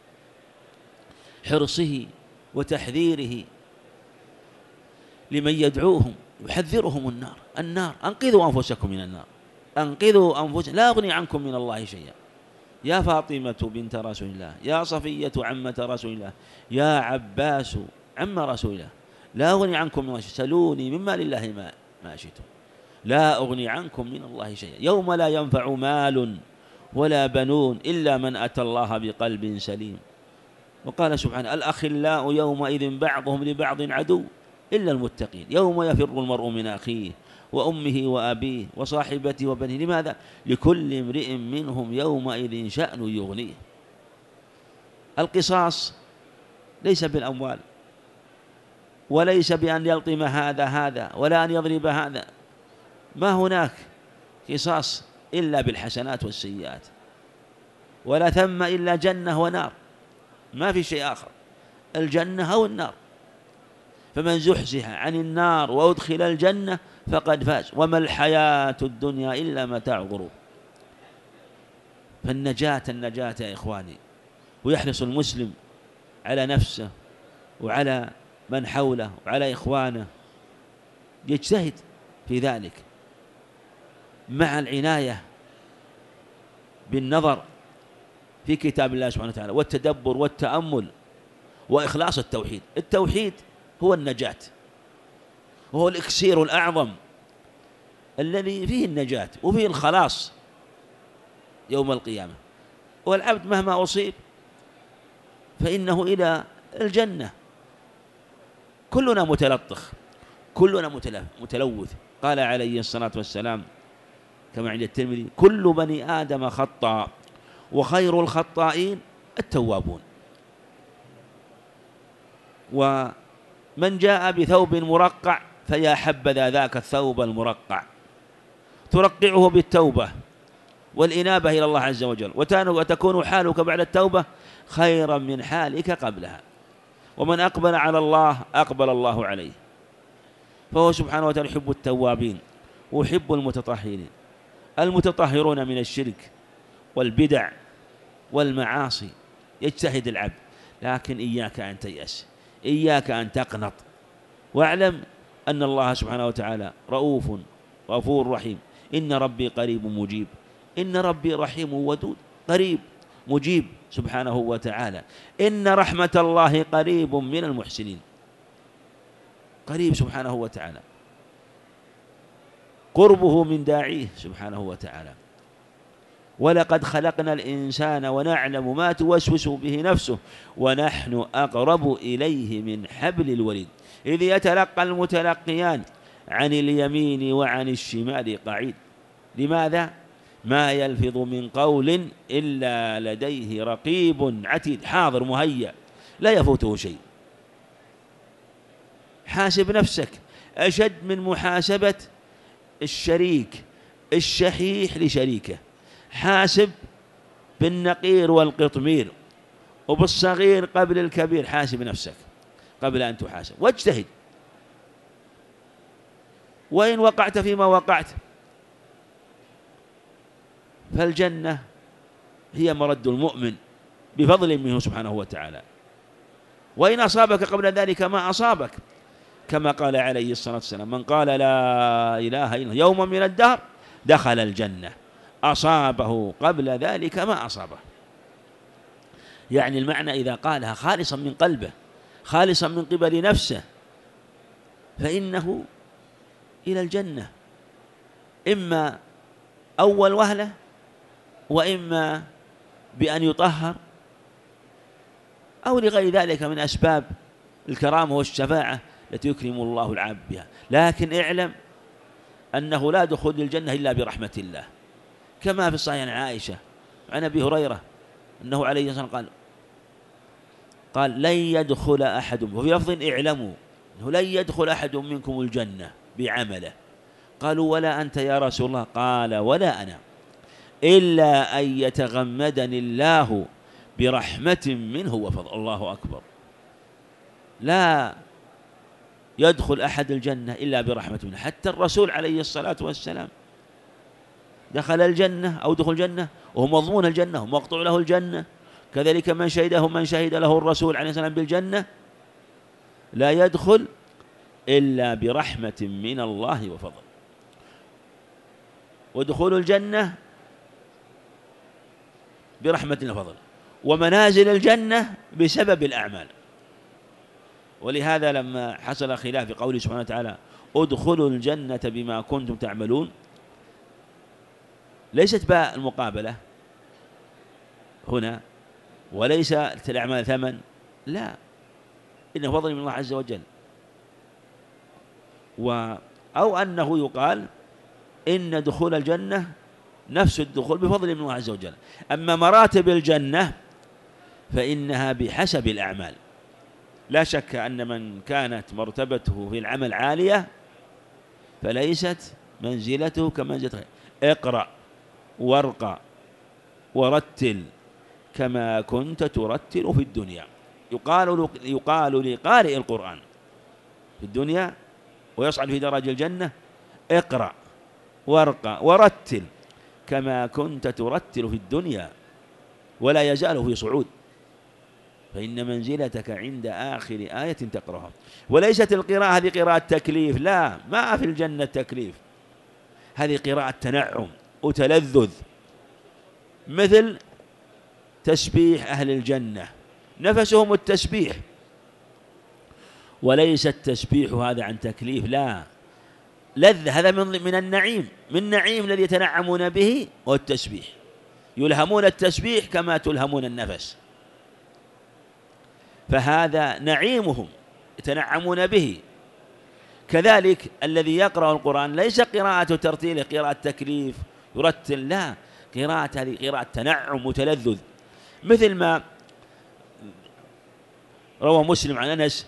حرصه وتحذيره لمن يدعوهم، يحذرهم النار، النار، أنقذوا أنفسكم من النار، أنقذوا أنفسكم، لا أغني عنكم من الله شيئا. يا فاطمة بنت رسول الله، يا صفية عمة رسول الله، يا عباس عم رسول الله، لا أغني عنكم من الله شيئا، سلوني مما لله ما, ما شئتم، لا أغني عنكم من الله شيئا، يوم لا ينفع مال ولا بنون إلا من أتى الله بقلب سليم. وقال سبحانه: الأخلاء يومئذ بعضهم لبعض عدو إلا المتقين، يوم يفر المرء من أخيه وأمه وأبيه وصاحبته وبنيه. لماذا؟ لكل امرئ منهم يومئذ شأن يغنيه. القصاص ليس بالأموال، وليس بأن يلطم هذا هذا، ولا أن يضرب هذا. ما هناك قصاص إلا بالحسنات والسيئات، ولا ثم إلا جنة ونار، ما في شيء آخر، الجنة أو النار. فمن زحزح عن النار وأدخل الجنة فقد فاز، وما الحياة الدنيا إلا متاع الغرور. فالنجاة النجاة يا إخواني. ويحرص المسلم على نفسه وعلى من حوله وعلى إخوانه، يجتهد في ذلك مع العناية بالنظر في كتاب الله سبحانه وتعالى، والتدبر والتأمل، وإخلاص التوحيد. التوحيد هو النجاة، وهو الإكسير الأعظم الذي فيه النجاة وفيه الخلاص يوم القيامة. والعبد مهما أصيب فإنه إلى الجنة. كلنا متلطخ، كلنا متلوث. قال عليه الصلاة والسلام كما عند الترمذي: كل بني آدم خطاء وخير الخطائين التوابون. ومن جاء بثوب مرقع فيا حبذا ذاك الثوب المرقع، ترقعه بالتوبة والإنابة إلى الله عز وجل، وتكون حالك بعد التوبة خيرا من حالك قبلها. ومن أقبل على الله أقبل الله عليه. فهو سبحانه وتعالى يحب التوابين ويحب المتطهرين. المتطهرون من الشرك والبدع والمعاصي يجتهد العبد، لكن إياك أن تيأس، إياك أن تقنط، واعلم أن الله سبحانه وتعالى رؤوف غفور رحيم. إن ربي قريب مجيب، إن ربي رحيم ودود، قريب مجيب سبحانه وتعالى. إن رحمة الله قريب من المحسنين، قريب سبحانه وتعالى، قربه من داعيه سبحانه وتعالى. ولقد خلقنا الإنسان ونعلم ما توسوس به نفسه ونحن أقرب إليه من حبل الوريد إذ يتلقى المتلقيان عن اليمين وعن الشمال قعيد. لماذا؟ ما يلفظ من قول إلا لديه رقيب عتيد، حاضر مهيأ لا يفوته شيء. حاسب نفسك أشد من محاسبة الشريك الشحيح لشريكه. حاسب بالنقير والقطمير وبالصغير قبل الكبير. حاسب نفسك قبل أن تحاسب، واجتهد. وإن وقعت فيما وقعت فالجنة هي مرد المؤمن بفضل منه سبحانه وتعالى. وإن أصابك قبل ذلك ما أصابك، كما قال عليه الصلاة والسلام: من قال لا إله إلا الله يوما من الدهر دخل الجنة، أصابه قبل ذلك ما أصابه. يعني المعنى إذا قالها خالصا من قلبه، خالصا من قبل نفسه، فإنه إلى الجنة، إما أول وهلة وإما بأن يطهر أو لغير ذلك من أسباب الكرامة والشفاعة التي يكرم الله العبد بها. لكن اعلم أنه لا دخول الجنة إلا برحمة الله، كما في الصحيح عن عائشة عن أبي هريرة أنه عليه الصلاة والسلام قال قال لن يدخل أحد، وفي لفظ اعلموا أنه لن يدخل أحد منكم الجنة بعمله. قالوا: ولا أنت يا رسول الله؟ قال: ولا أنا، إلا أن يتغمدني الله برحمة منه وفضل. الله أكبر. لا يدخل أحد الجنة إلا برحمة منه. حتى الرسول عليه الصلاة والسلام دخل الجنة أو دخل الجنة وهو مضمون الجنة ومقطوع له الجنة. كذلك من شهده من شهد له الرسول عليه الصلاة والسلام بالجنة لا يدخل إلا برحمة من الله وفضل. ودخول الجنة برحمة وفضل، ومنازل الجنة بسبب الأعمال. ولهذا لما حصل خلاف في قوله سبحانه وتعالى: ادخلوا الجنة بما كنتم تعملون، ليست باء المقابلة هنا، وليس الأعمال ثمن، لا، إنه فضل من الله عز وجل. أو أنه يقال إن دخول الجنة نفس الدخول بفضل من الله عز وجل. أما مراتب الجنة فإنها بحسب الأعمال، لا شك أن من كانت مرتبته في العمل عالية فليست منزلته كمنزلة غيره. اقرأ وارقى ورتل كما كنت ترتل في الدنيا. يقال يقال لقارئ القرآن في الدنيا ويصعد في درج الجنة: اقرأ وارقى ورتل كما كنت ترتل في الدنيا، ولا يزال في صعود، فإن منزلتك عند آخر آية تقرأها. وليست القراءة هذه قراءة تكليف، لا، ما في الجنة تكليف، هذه قراءة تنعم وتلذذ، مثل تسبيح أهل الجنة، نفسهم التسبيح، وليس التسبيح هذا عن تكليف، لا، لذة، هذا من من النعيم، من نعيم الذي يتنعمون به والتسبيح، يلهمون التسبيح كما تلهمون النفس، فهذا نعيمهم يتنعمون به. كذلك الذي يقرأ القرآن ليس قراءة ترتيل قراءة تكليف يرتل، لا، قراءة هذه قراءة تنعم وتلذذ، مثل ما روى مسلم عن أنس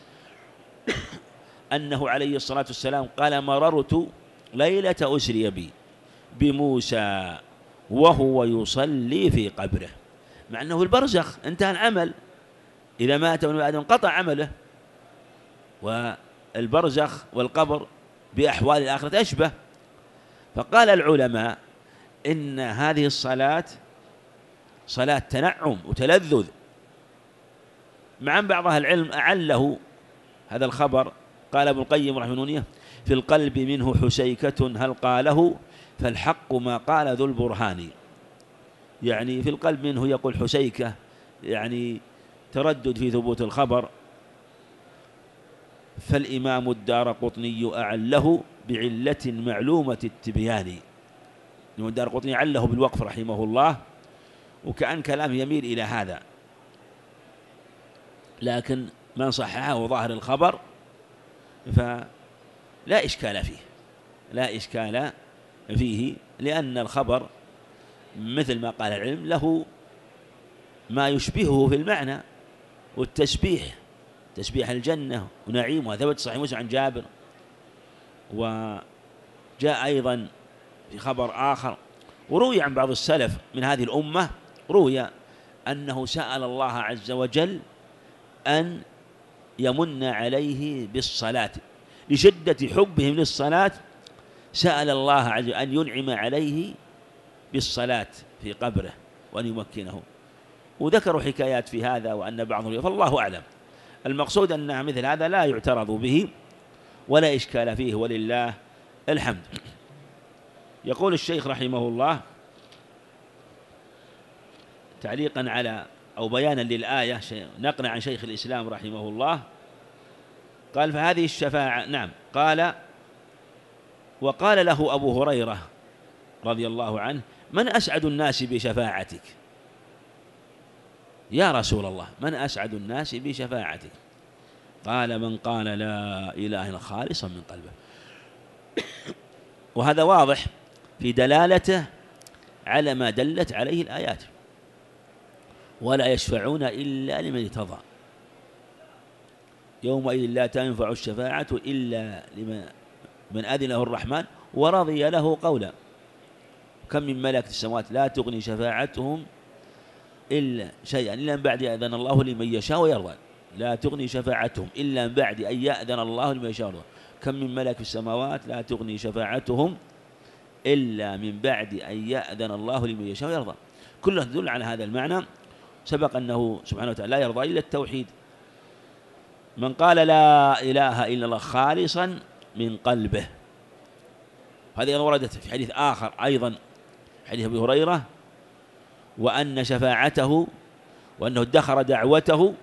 أنه عليه الصلاة والسلام قال: مررت ليلة أسري بي بموسى وهو يصلي في قبره، مع أنه في البرزخ انتهى العمل، إذا مات ابن آدم انقطع عمله، والبرزخ والقبر بأحوال الآخرة أشبه. فقال العلماء إن هذه الصلاة صلاة تنعم وتلذذ، مع أن بعض أهل العلم أعله هذا الخبر. قال ابن القيم رحمه الله: في القلب منه حسيكة هل قاله فالحق ما قال ذو البرهان. يعني في القلب منه يقول حسيكة، يعني تردد في ثبوت الخبر. فالإمام الدارقطني أعله بعلة معلومة التبيان، الدارقطني أعله بالوقف رحمه الله، وكأن كلام يميل إلى هذا، لكن من صححه ظاهر الخبر فلا إشكال فيه، لا إشكال فيه، لأن الخبر مثل ما قال العلم له ما يشبهه في المعنى والتسبيح، تسبيح الجنة ونعيمها، ثبت صحيح مسلم عن جابر. وجاء أيضا في خبر آخر وروي عن بعض السلف من هذه الأمة، روي أنه سأل الله عز وجل أن يمن عليه بالصلاة، لشدة حبهم للصلاة سأل الله عز وجل أن ينعم عليه بالصلاة في قبره وأن يمكنه. وذكروا حكايات في هذا وأن بعضهم، فالله أعلم. المقصود أن مثل هذا لا يعترض به ولا إشكال فيه، ولله الحمد. يقول الشيخ رحمه الله تعليقا على أو بيانا للآية، نقل عن شيخ الإسلام رحمه الله قال: فهذه الشفاعة، نعم، قال: وقال له أبو هريرة رضي الله عنه: من أسعد الناس بشفاعتك يا رسول الله؟ من أسعد الناس بشفاعتك؟ قال: من قال لا إله إلا الله خالصا من قلبه. وهذا واضح في دلالته على ما دلت عليه الآيات: ولا يشفعون إلا لمن ارتضى يومئذ لا تنفع الشفاعة إلا لمن من أذن له الرحمن ورضي له قولا. كم من ملك السماوات لا تغني شفاعتهم إلا شيئا إلا من بعد أذن الله لمن يشاء ويرضى، لا تغني شفاعتهم إلا من بعد أن يأذن الله لمن يشاء ويرضى. كم من ملك السماوات لا تغني شفاعتهم إلا من بعد أن يأذن الله لمن يشاء ويرضى، كلها تدل على هذا المعنى. سبق أنه سبحانه وتعالى لا يرضى إلا التوحيد. من قال لا إله إلا الله خالصا من قلبه، هذه وردت في حديث آخر أيضا، حديث أبي هريرة، وأن شفاعته وأنه ادخر دعوته،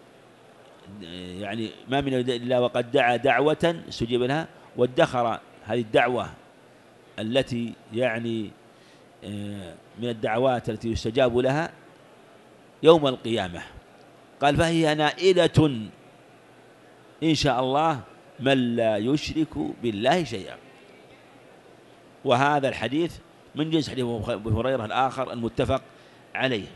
يعني ما من إلا وقد دعا دعوة استجيب لها، وادخر هذه الدعوة التي يعني من الدعوات التي يستجاب لها يوم القيامة. قال: فهي نائلة إن شاء الله من لا يشرك بالله شيئا. وهذا الحديث من جنس حديث أبي هريرة الآخر المتفق عليه،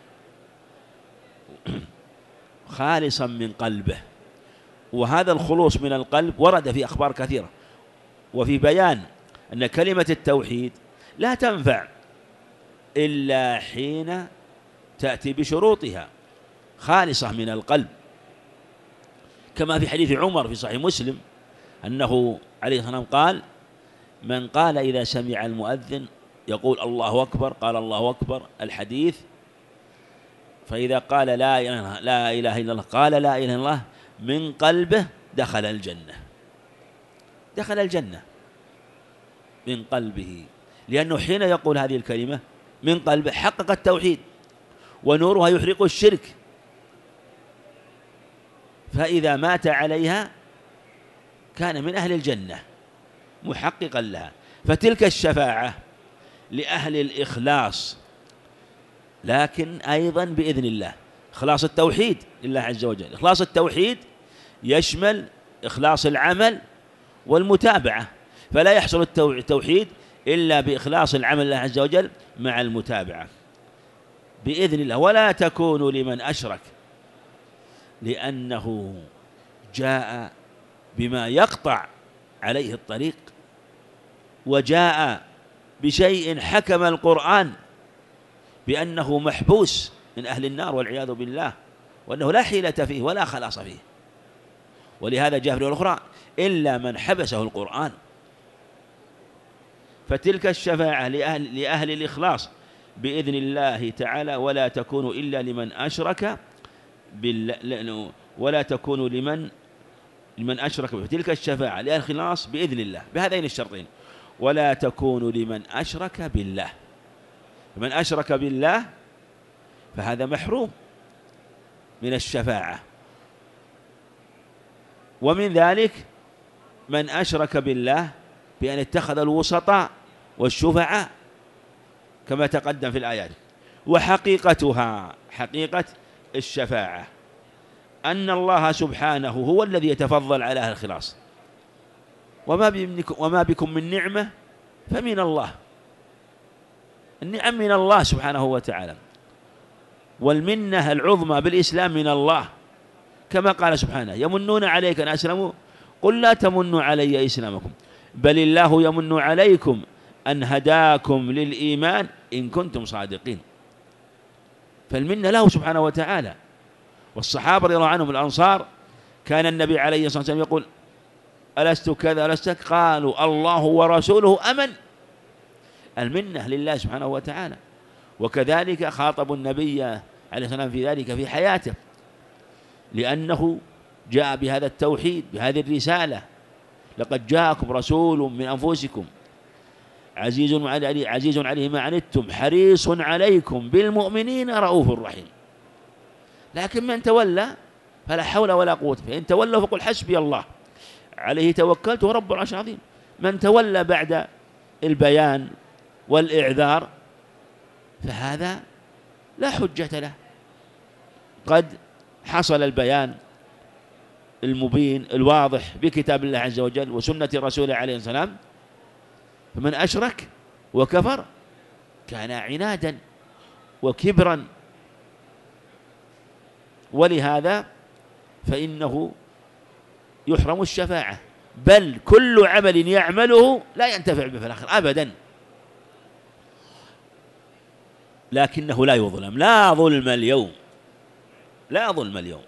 خالصا من قلبه. وهذا الخلوص من القلب ورد في أخبار كثيرة، وفي بيان أن كلمة التوحيد لا تنفع إلا حين تأتي بشروطها خالصة من القلب، كما في حديث عمر في صحيح مسلم أنه عليه الصلاة والسلام قال: من قال إذا سمع المؤذن يقول الله أكبر قال الله أكبر الحديث، فإذا قال لا إله, لا إله إلا الله قال لا إله إلا الله من قلبه دخل الجنة، دخل الجنة من قلبه، لأنه حين يقول هذه الكلمة من قلبه حقق التوحيد ونورها يحرق الشرك، فإذا مات عليها كان من أهل الجنة محققا لها. فتلك الشفاعة لأهل الإخلاص، لكن أيضا بإذن الله، إخلاص التوحيد لله عز وجل. إخلاص التوحيد يشمل إخلاص العمل والمتابعة، فلا يحصل التوحيد إلا بإخلاص العمل لله عز وجل مع المتابعة بإذن الله. ولا تكون لمن أشرك، لأنه جاء بما يقطع عليه الطريق، وجاء بشيء حكم القرآن بأنه محبوس من أهل النار والعياذ بالله، وأنه لا حيلة فيه ولا خلاص فيه. ولهذا جاء في الرواية الأخرى: إلا من حبسه القرآن. فتلك الشفاعة لأهل, لأهل الإخلاص بإذن الله تعالى. ولا تكون إلا لمن أشرك بالله، ولا تكون لمن لمن أشرك به. فتلك الشفاعة لأهل الإخلاص بإذن الله بهذين الشرطين. ولا تكون لمن أشرك بالله، من أشرك بالله فهذا محروم من الشفاعة. ومن ذلك من أشرك بالله بأن اتخذ الوسطاء والشفعاء كما تقدم في الآيات. وحقيقتها، حقيقة الشفاعة، أن الله سبحانه هو الذي يتفضل على أهل الخلاص، وما بكم من نعمة فمن الله. النعم من الله سبحانه وتعالى، والمنة العظمى بالإسلام من الله، كما قال سبحانه: يمنون عليك أن أسلموا قل لا تمنوا علي إسلامكم بل الله يمن عليكم أن هداكم للإيمان إن كنتم صادقين. فالمنة له سبحانه وتعالى. والصحابة رضي الله عنهم الأنصار كان النبي عليه الصلاة والسلام يقول: ألست كذا ألست؟ قالوا: الله ورسوله أمن. المنة لله سبحانه وتعالى. وكذلك خاطب النبي عليه الصلاة والسلام في ذلك في حياته، لأنه جاء بهذا التوحيد بهذه الرسالة: لقد جاءكم رسول من أنفسكم عزيز عليه عزيز عليه ما عنتم حريص عليكم بالمؤمنين رؤوف رحيم. لكن من تولى فلا حول ولا قوة، فإن تولوا فقل حسبي الله عليه توكلت ورب العرش العظيم. من تولى بعد البيان والإعذار فهذا لا حجة له. قد حصل البيان المبين الواضح بكتاب الله عز وجل وسنة رسوله عليه السلام، فمن أشرك وكفر كان عنادا وكبرا. ولهذا فإنه يحرم الشفاعة، بل كل عمل يعمله لا ينتفع به في الآخر أبدا. لكنه لا يظلم، لا ظلم اليوم، لا ظلم اليوم.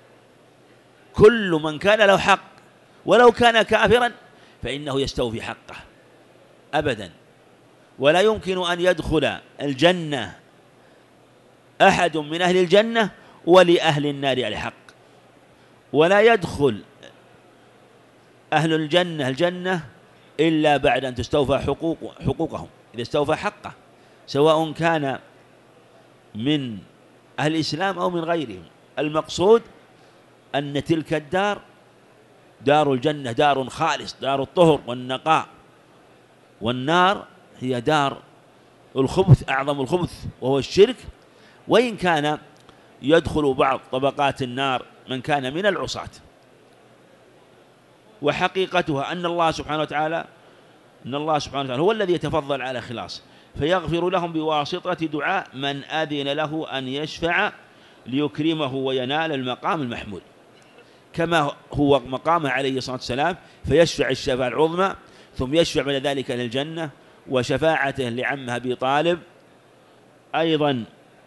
كل من كان له حق ولو كان كافرا فإنه يستوفي حقه أبدا. ولا يمكن أن يدخل الجنة أحد من أهل الجنة ولأهل النار على حق، ولا يدخل أهل الجنة الجنة إلا بعد أن تستوفى حقوق حقوقهم، إذا استوفى حقه، سواء كان من أهل الإسلام أو من غيرهم. المقصود أن تلك الدار دار الجنة دار خالص، دار الطهر والنقاء، والنار هي دار الخبث، أعظم الخبث وهو الشرك. وإن كان يدخل بعض طبقات النار من كان من العصاة. وحقيقتها أن الله سبحانه وتعالى أن الله سبحانه وتعالى هو الذي يتفضل على خلاص، فيغفر لهم بواسطة دعاء من أذن له أن يشفع ليكرمه وينال المقام المحمود، كما هو مقامه عليه الصلاة والسلام، فيشفع الشفاعة العظمى، ثم يشفع بعد ذلك للجنة، وشفاعته لعمه أبي طالب أيضا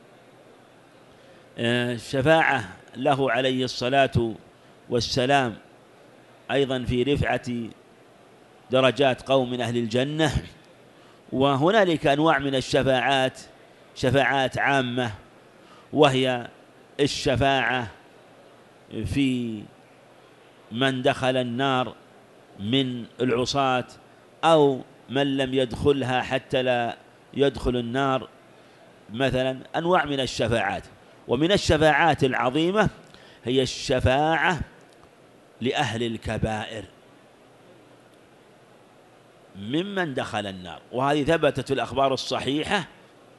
شفاعة له عليه الصلاة والسلام أيضا في رفعة درجات قوم من أهل الجنة. وهنالك أنواع من الشفاعات، شفاعات عامة، وهي الشفاعة في من دخل النار من العصاة أو من لم يدخلها حتى لا يدخل النار مثلا، أنواع من الشفاعات. ومن الشفاعات العظيمة هي الشفاعة لأهل الكبائر ممن دخل النار، وهذه ثبتت في الأخبار الصحيحة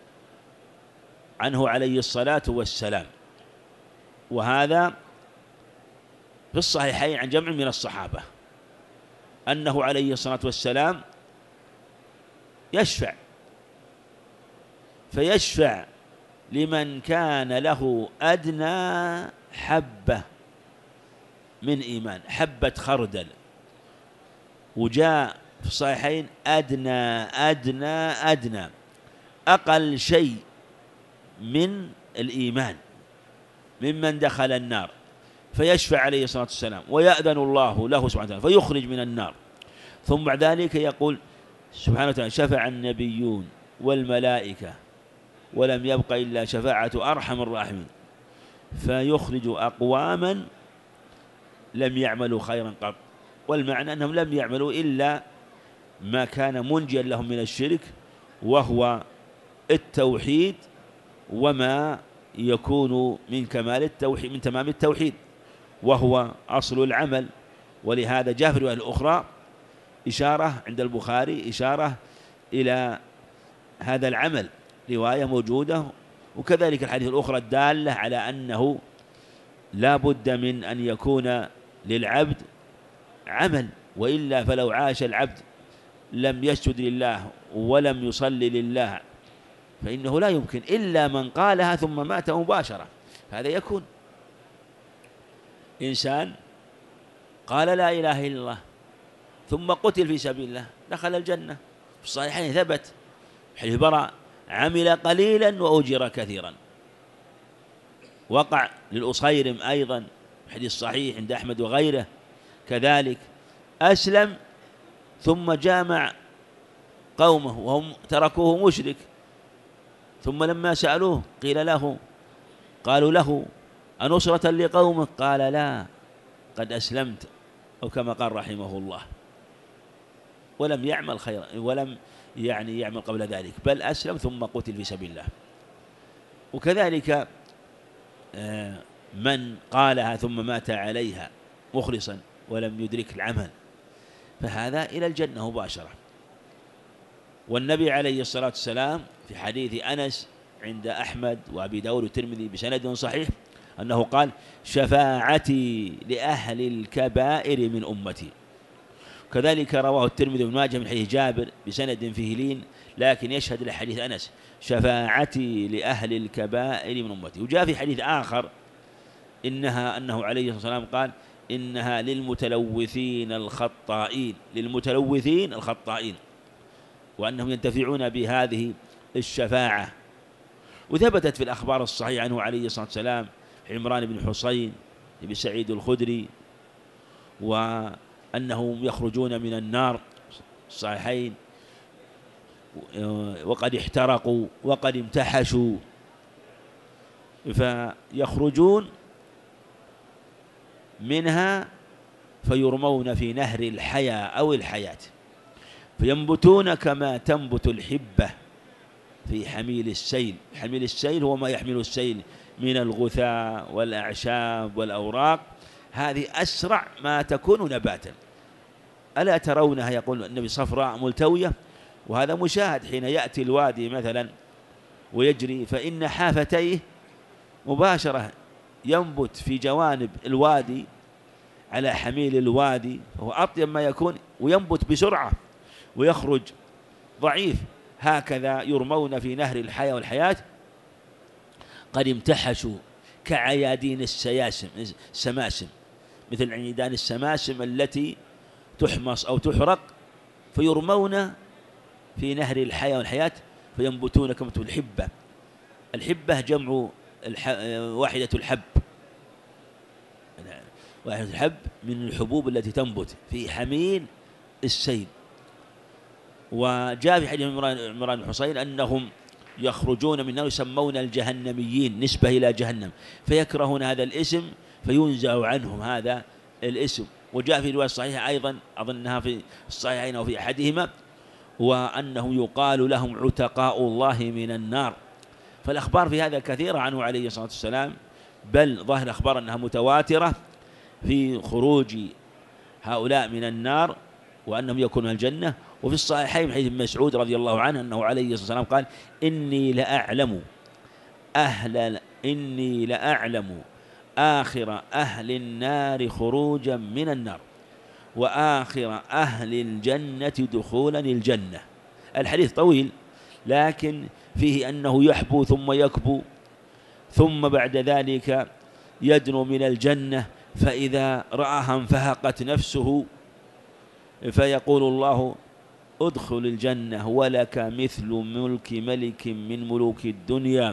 عنه عليه الصلاة والسلام، وهذا في الصحيحين عن جمع من الصحابة أنه عليه الصلاة والسلام يشفع، فيشفع لمن كان له أدنى حبة من إيمان، حبة خردل، وجاء في الصحيحين أدنى أدنى أدنى أقل شيء من الإيمان ممن دخل النار، فيشفع عليه الصلاة والسلام ويأذن الله له سبحانه وتعالى فيخرج من النار. ثم بعد ذلك يقول سبحانه وتعالى: شفع النبيون والملائكة ولم يبق إلا شفاعة أرحم الراحمين، فيخرج أقواما لم يعملوا خيرا قط. والمعنى أنهم لم يعملوا إلا ما كان منجيا لهم من الشرك، وهو التوحيد، وما يكون من كمال التوحيد، من تمام التوحيد، وهو أصل العمل. ولهذا جاء في الرواية الأخرى إشارة عند البخاري، إشارة إلى هذا العمل، رواية موجودة، وكذلك الحديث الأخرى الدالة على أنه لا بد من أن يكون للعبد عمل، وإلا فلو عاش العبد لم يسجد لله ولم يصلي لله فإنه لا يمكن، إلا من قالها ثم مات مباشرة. هذا يكون إنسان قال لا إله إلا الله ثم قتل في سبيل الله دخل الجنة. في الصحيحين ثبت حديث براء: عمل قليلا وأجر كثيرا. وقع للأصيرم أيضا حديث صحيح عند أحمد وغيره، كذلك أسلم ثم جامع قومه وهم تركوه مشرك، ثم لما سألوه قيل له قالوا له: أنصرة لقومك؟ قال: لا، قد أسلمت، أو كما قال رحمه الله، ولم يعمل خيرا، ولم يعني يعمل قبل ذلك، بل أسلم ثم قتل في سبيل الله. وكذلك من قالها ثم مات عليها مخلصا ولم يدرك العمل فهذا إلى الجنة مباشرة. والنبي عليه الصلاة والسلام في حديث أنس عند أحمد وأبي داود والترمذي بسند صحيح أنه قال: شفاعتي لأهل الكبائر من أمتي. كذلك رواه الترمذي وابن ماجه من حديث جابر بسند فيه لين، لكن يشهد لحديث أنس: شفاعتي لأهل الكبائر من أمتي. وجاء في حديث آخر إنها أنه عليه الصلاة والسلام قال: إنها للمتلوثين الخطائين، للمتلوثين الخطائين، وأنهم ينتفعون بهذه الشفاعة. وثبتت في الأخبار الصحيحة عنه عليه الصلاة والسلام عمران بن حصين بن سعيد الخدري، وأنهم يخرجون من النار الصحيحين وقد احترقوا وقد امتحشوا، فيخرجون منها فيرمون في نهر الحياة أو الحياة، فينبتون كما تنبت الحبة في حميل السيل. حميل السيل هو ما يحمل السيل من الغثاء والأعشاب والأوراق، هذه أسرع ما تكون نباتا. ألا ترونها، يقول النبي، صفراء ملتوية؟ وهذا مشاهد حين يأتي الوادي مثلا ويجري، فإن حافتيه مباشرة ينبت في جوانب الوادي على حميل الوادي، وهو أطيب ما يكون، وينبت بسرعة، ويخرج ضعيف. هكذا يرمون في نهر الحياة والحياة قد امتحشوا كعيادين السياسم السماسم، مثل عيدان السماسم التي تحمص أو تحرق، فيرمون في نهر الحياة والحياة فينبتون كما تقول الحبة. الحبة جمع الح... واحدة الحب، واحدة الحب من الحبوب التي تنبت في حميل السيل. وجاء في حديث عمران بن حصين أنهم يخرجون من النار يسمون الجهنميين نسبة إلى جهنم، فيكرهون هذا الاسم فينزع عنهم هذا الاسم. وجاء في رواية صحيحة أيضا أظنها في الصحيحين أو في أحدهما، وأنه يقال لهم عتقاء الله من النار. فالأخبار في هذا كثيرة عنه عليه الصلاة والسلام، بل ظاهر الأخبار أنها متواترة في خروج هؤلاء من النار وأنهم يكونون الجنة. وفي الصحيحين من حديث ابن مسعود رضي الله عنه أنه عليه الصلاة والسلام قال: إني لأعلم أهل إني لأعلم آخر أهل النار خروجا من النار وآخر أهل الجنة دخولا الجنة. الحديث طويل، لكن فيه أنه يحبو ثم يكبو، ثم بعد ذلك يدنو من الجنة، فإذا رآها انفهقت نفسه فيقول الله: ادخل الجنة ولك مثل ملك ملك من ملوك الدنيا.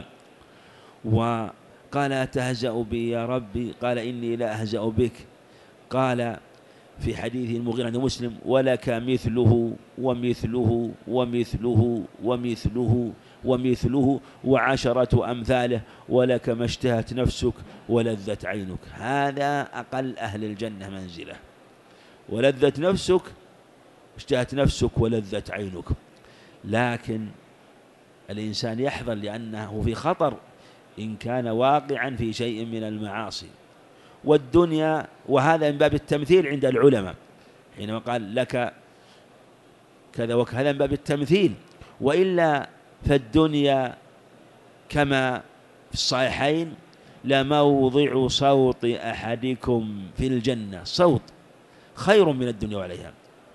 وقال: أتهزأ بي يا ربي؟ قال: إني لا أهزأ بك. قال في حديث المغيرة عند مسلم: ولك مثله ومثله ومثله ومثله ومثله وعشرة أمثاله، ولك ما اشتهت نفسك ولذت عينك. هذا أقل أهل الجنة منزلة، ولذت نفسك، اشتهت نفسك ولذت عينك. لكن الإنسان يحذر لأنه في خطر إن كان واقعا في شيء من المعاصي والدنيا. وهذا من باب التمثيل عند العلماء، حينما قال لك كذا وكذا من باب التمثيل، وإلا فالدنيا كما في الصحيحين: لموضع صوت أحدكم في الجنة، صوت خير من الدنيا وعليها،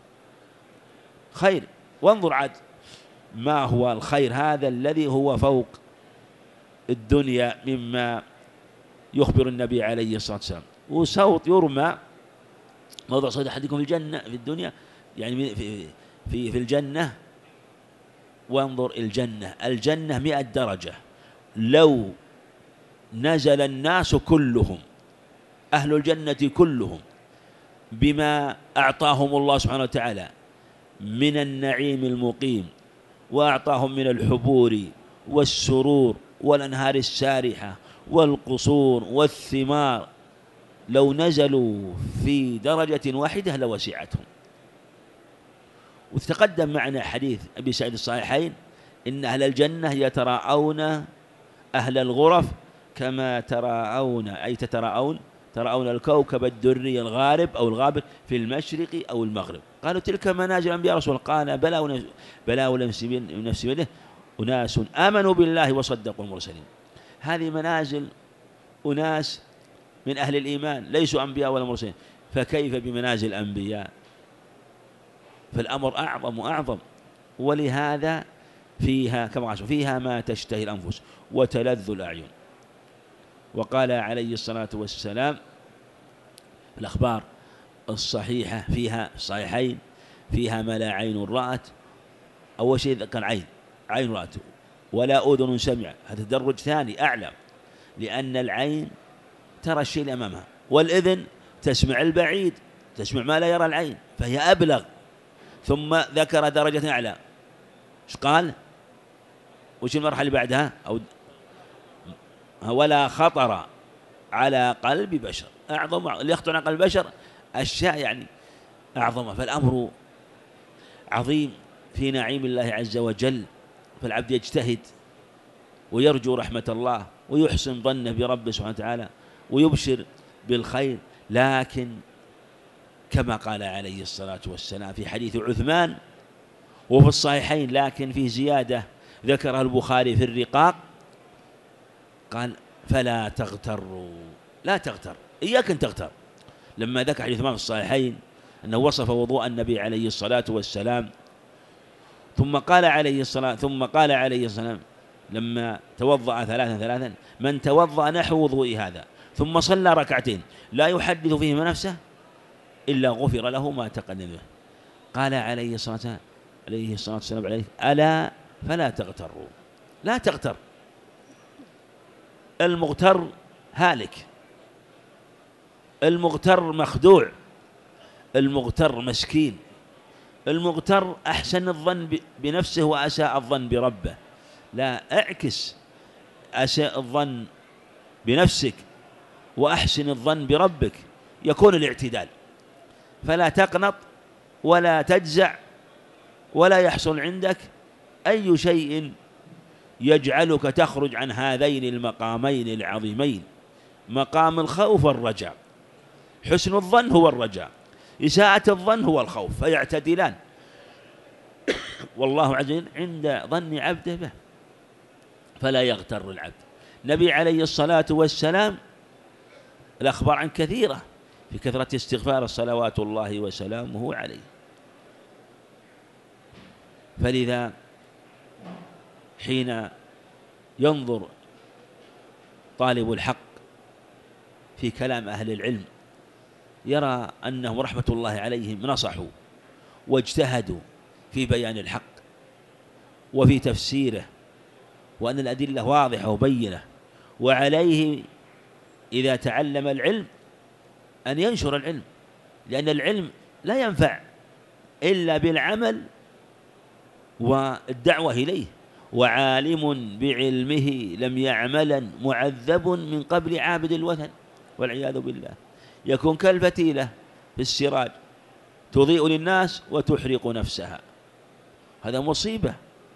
خير. وانظر عاد ما هو الخير هذا الذي هو فوق الدنيا مما يخبر النبي عليه الصلاة والسلام. وصوت يرمى موضع صوت أحدكم في الجنة في الدنيا، يعني في في في الجنة. وانظر الجنة الجنة مئة درجة، لو نزل الناس كلهم أهل الجنة كلهم بما أعطاهم الله سبحانه وتعالى من النعيم المقيم، وأعطاهم من الحبور والسرور والأنهار السارحة والقصور والثمار، لو نزلوا في درجة واحدة لوسعتهم. وتقدم معنا حديث أبي سعيد الصحيحين: إن أهل الجنة يتراءون أهل الغرف كما تراءون، أي تتراءون تراءون الكوكب الدري الغارب أو الغابر في المشرق أو المغرب. قالوا: تلك منازل الأنبياء رسول. قال: بلى بلى ونفسي بيده أناس آمنوا بالله وصدقوا المرسلين. هذه منازل أناس من أهل الإيمان ليسوا أنبياء ولا مرسلين، فكيف بمنازل الأنبياء؟ فالأمر أعظم وأعظم. ولهذا فيها كما قال فيها ما تشتهي الأنفس وتلذ الأعين. وقال عليه الصلاة والسلام الأخبار الصحيحة فيها الصحيحين: فيها ما لا عين رأت. أول شيء ذكر عين عين رأت ولا أذن سمع، هذا تدرج ثاني أعلى، لأن العين ترى الشيء اللي أمامها، والإذن تسمع البعيد، تسمع ما لا يرى العين، فهي أبلغ. ثم ذكر درجة أعلى، إيش قال؟ وش المرحلة اللي بعدها؟ أو ولا خطر على قلب بشر. أعظم اللي يخطر على قلب البشر أشياء يعني أعظم. فالأمر عظيم في نعيم الله عز وجل، فالعبد يجتهد ويرجو رحمة الله ويحسن ظنه بربه سبحانه وتعالى ويبشر بالخير. لكن كما قال عليه الصلاة والسلام في حديث عثمان وفي الصحيحين، لكن في زيادة ذكرها البخاري في الرقاق، قال: فلا تغتروا، لا تغتر، إياك أن تغتر. لما ذكر حديث عثمان في الصحيحين أنه وصف وضوء النبي عليه الصلاة والسلام ثم قال عليه الصلاة ثم قال عليه الصلاة لما توضأ ثلاثا ثلاثا: من توضأ نحو وضوء هذا ثم صلى ركعتين لا يحدث فيهما نفسه إلا غفر له ما تقدم منه. قال عليه الصلاة عليه الصلاة والسلام عليه: ألا فلا تغتروا. لا تغتر، المغتر هالك، المغتر مخدوع، المغتر مسكين، المغتر أحسن الظن بنفسه وأساء الظن بربه. لا، اعكس أساء الظن بنفسك وأحسن الظن بربك، يكون الاعتدال. فلا تقنط ولا تجزع ولا يحصل عندك أي شيء يجعلك تخرج عن هذين المقامين العظيمين، مقام الخوف والرجاء. حسن الظن هو الرجاء، إساءة الظن هو الخوف، فيعتدلان. والله عز وجل عند ظن عبده به، فلا يغتر العبد. النبي عليه الصلاة والسلام الأخبار عن كثيرة في كثرة استغفار صلوات الله وسلامه عليه. فلذا حين ينظر طالب الحق في كلام أهل العلم يرى أنهم رحمة الله عليهم نصحوا واجتهدوا في بيان الحق وفي تفسيره، وأن الأدلة واضحة وبينة، وعليه إذا تعلم العلم أن ينشر العلم، لأن العلم لا ينفع إلا بالعمل والدعوة إليه. وعالم بعلمه لم يعملا معذب من قبل عابد الوثن، والعياذ بالله. يكون كالفتيلة في السراج تضيء للناس وتحرق نفسها، هذا مصيبة.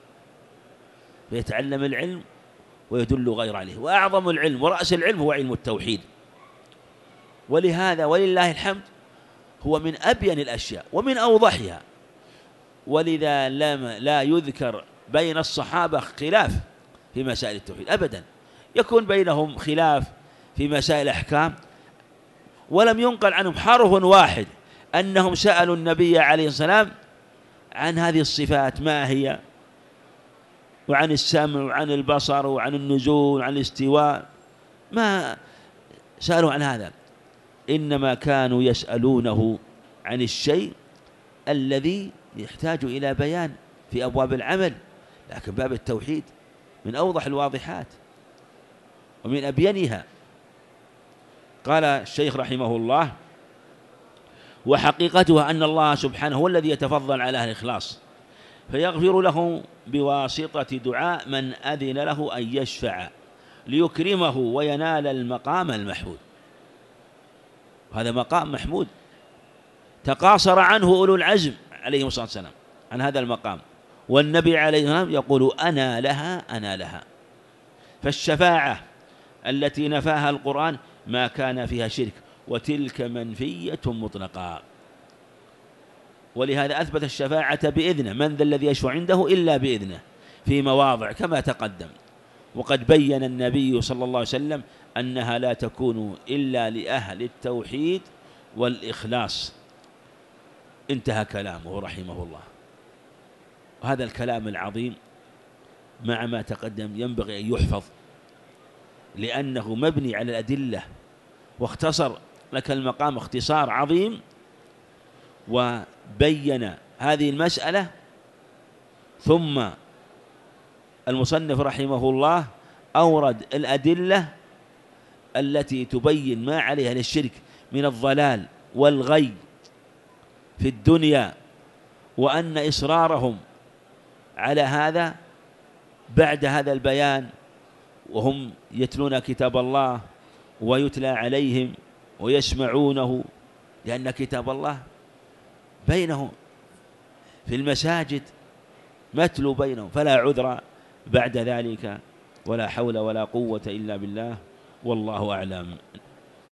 فيتعلم العلم ويدل غير عليه. وأعظم العلم ورأس العلم هو علم التوحيد، ولهذا ولله الحمد هو من أبين الأشياء ومن أوضحها. ولذا لم لا يذكر بين الصحابة خلاف في مسائل التوحيد أبدا، يكون بينهم خلاف في مسائل الأحكام، ولم ينقل عنهم حرف واحد أنهم سألوا النبي عليه السلام عن هذه الصفات ما هي، وعن السمع وعن البصر وعن النزول وعن الاستواء، ما سألوا عن هذا. إنما كانوا يسألونه عن الشيء الذي يحتاج إلى بيان في أبواب العمل، لكن باب التوحيد من أوضح الواضحات ومن أبينها. قال الشيخ رحمه الله: وحقيقتها أن الله سبحانه هو الذي يتفضل على أهل الإخلاص فيغفر له بواسطة دعاء من أذن له أن يشفع ليكرمه وينال المقام المحمود. هذا مقام محمود تقاصر عنه أولو العزم عليهم الصلاة والسلام عن هذا المقام، والنبي عليه الصلاة والسلام يقول: أنا لها أنا لها. فالشفاعة التي نفاها القرآن ما كان فيها شرك، وتلك منفية مطلقا. ولهذا أثبت الشفاعة بإذنه، من ذا الذي يشفع عنده إلا بإذنه، في مواضع كما تقدم. وقد بين النبي صلى الله عليه وسلم أنها لا تكون إلا لأهل التوحيد والإخلاص. انتهى كلامه رحمه الله. وهذا الكلام العظيم مع ما تقدم ينبغي أن يحفظ، لأنه مبني على الأدلة، واختصر لك المقام اختصار عظيم، وبين هذه المسألة. ثم المصنف رحمه الله أورد الأدلة التي تبين ما عليها للشرك من الضلال والغي في الدنيا، وأن إصرارهم على هذا بعد هذا البيان وهم يتلون كتاب الله ويتلى عليهم ويسمعونه، لأن كتاب الله بينهم في المساجد متلو بينهم، فلا عذر بعد ذلك، ولا حول ولا قوة إلا بالله، والله أعلم.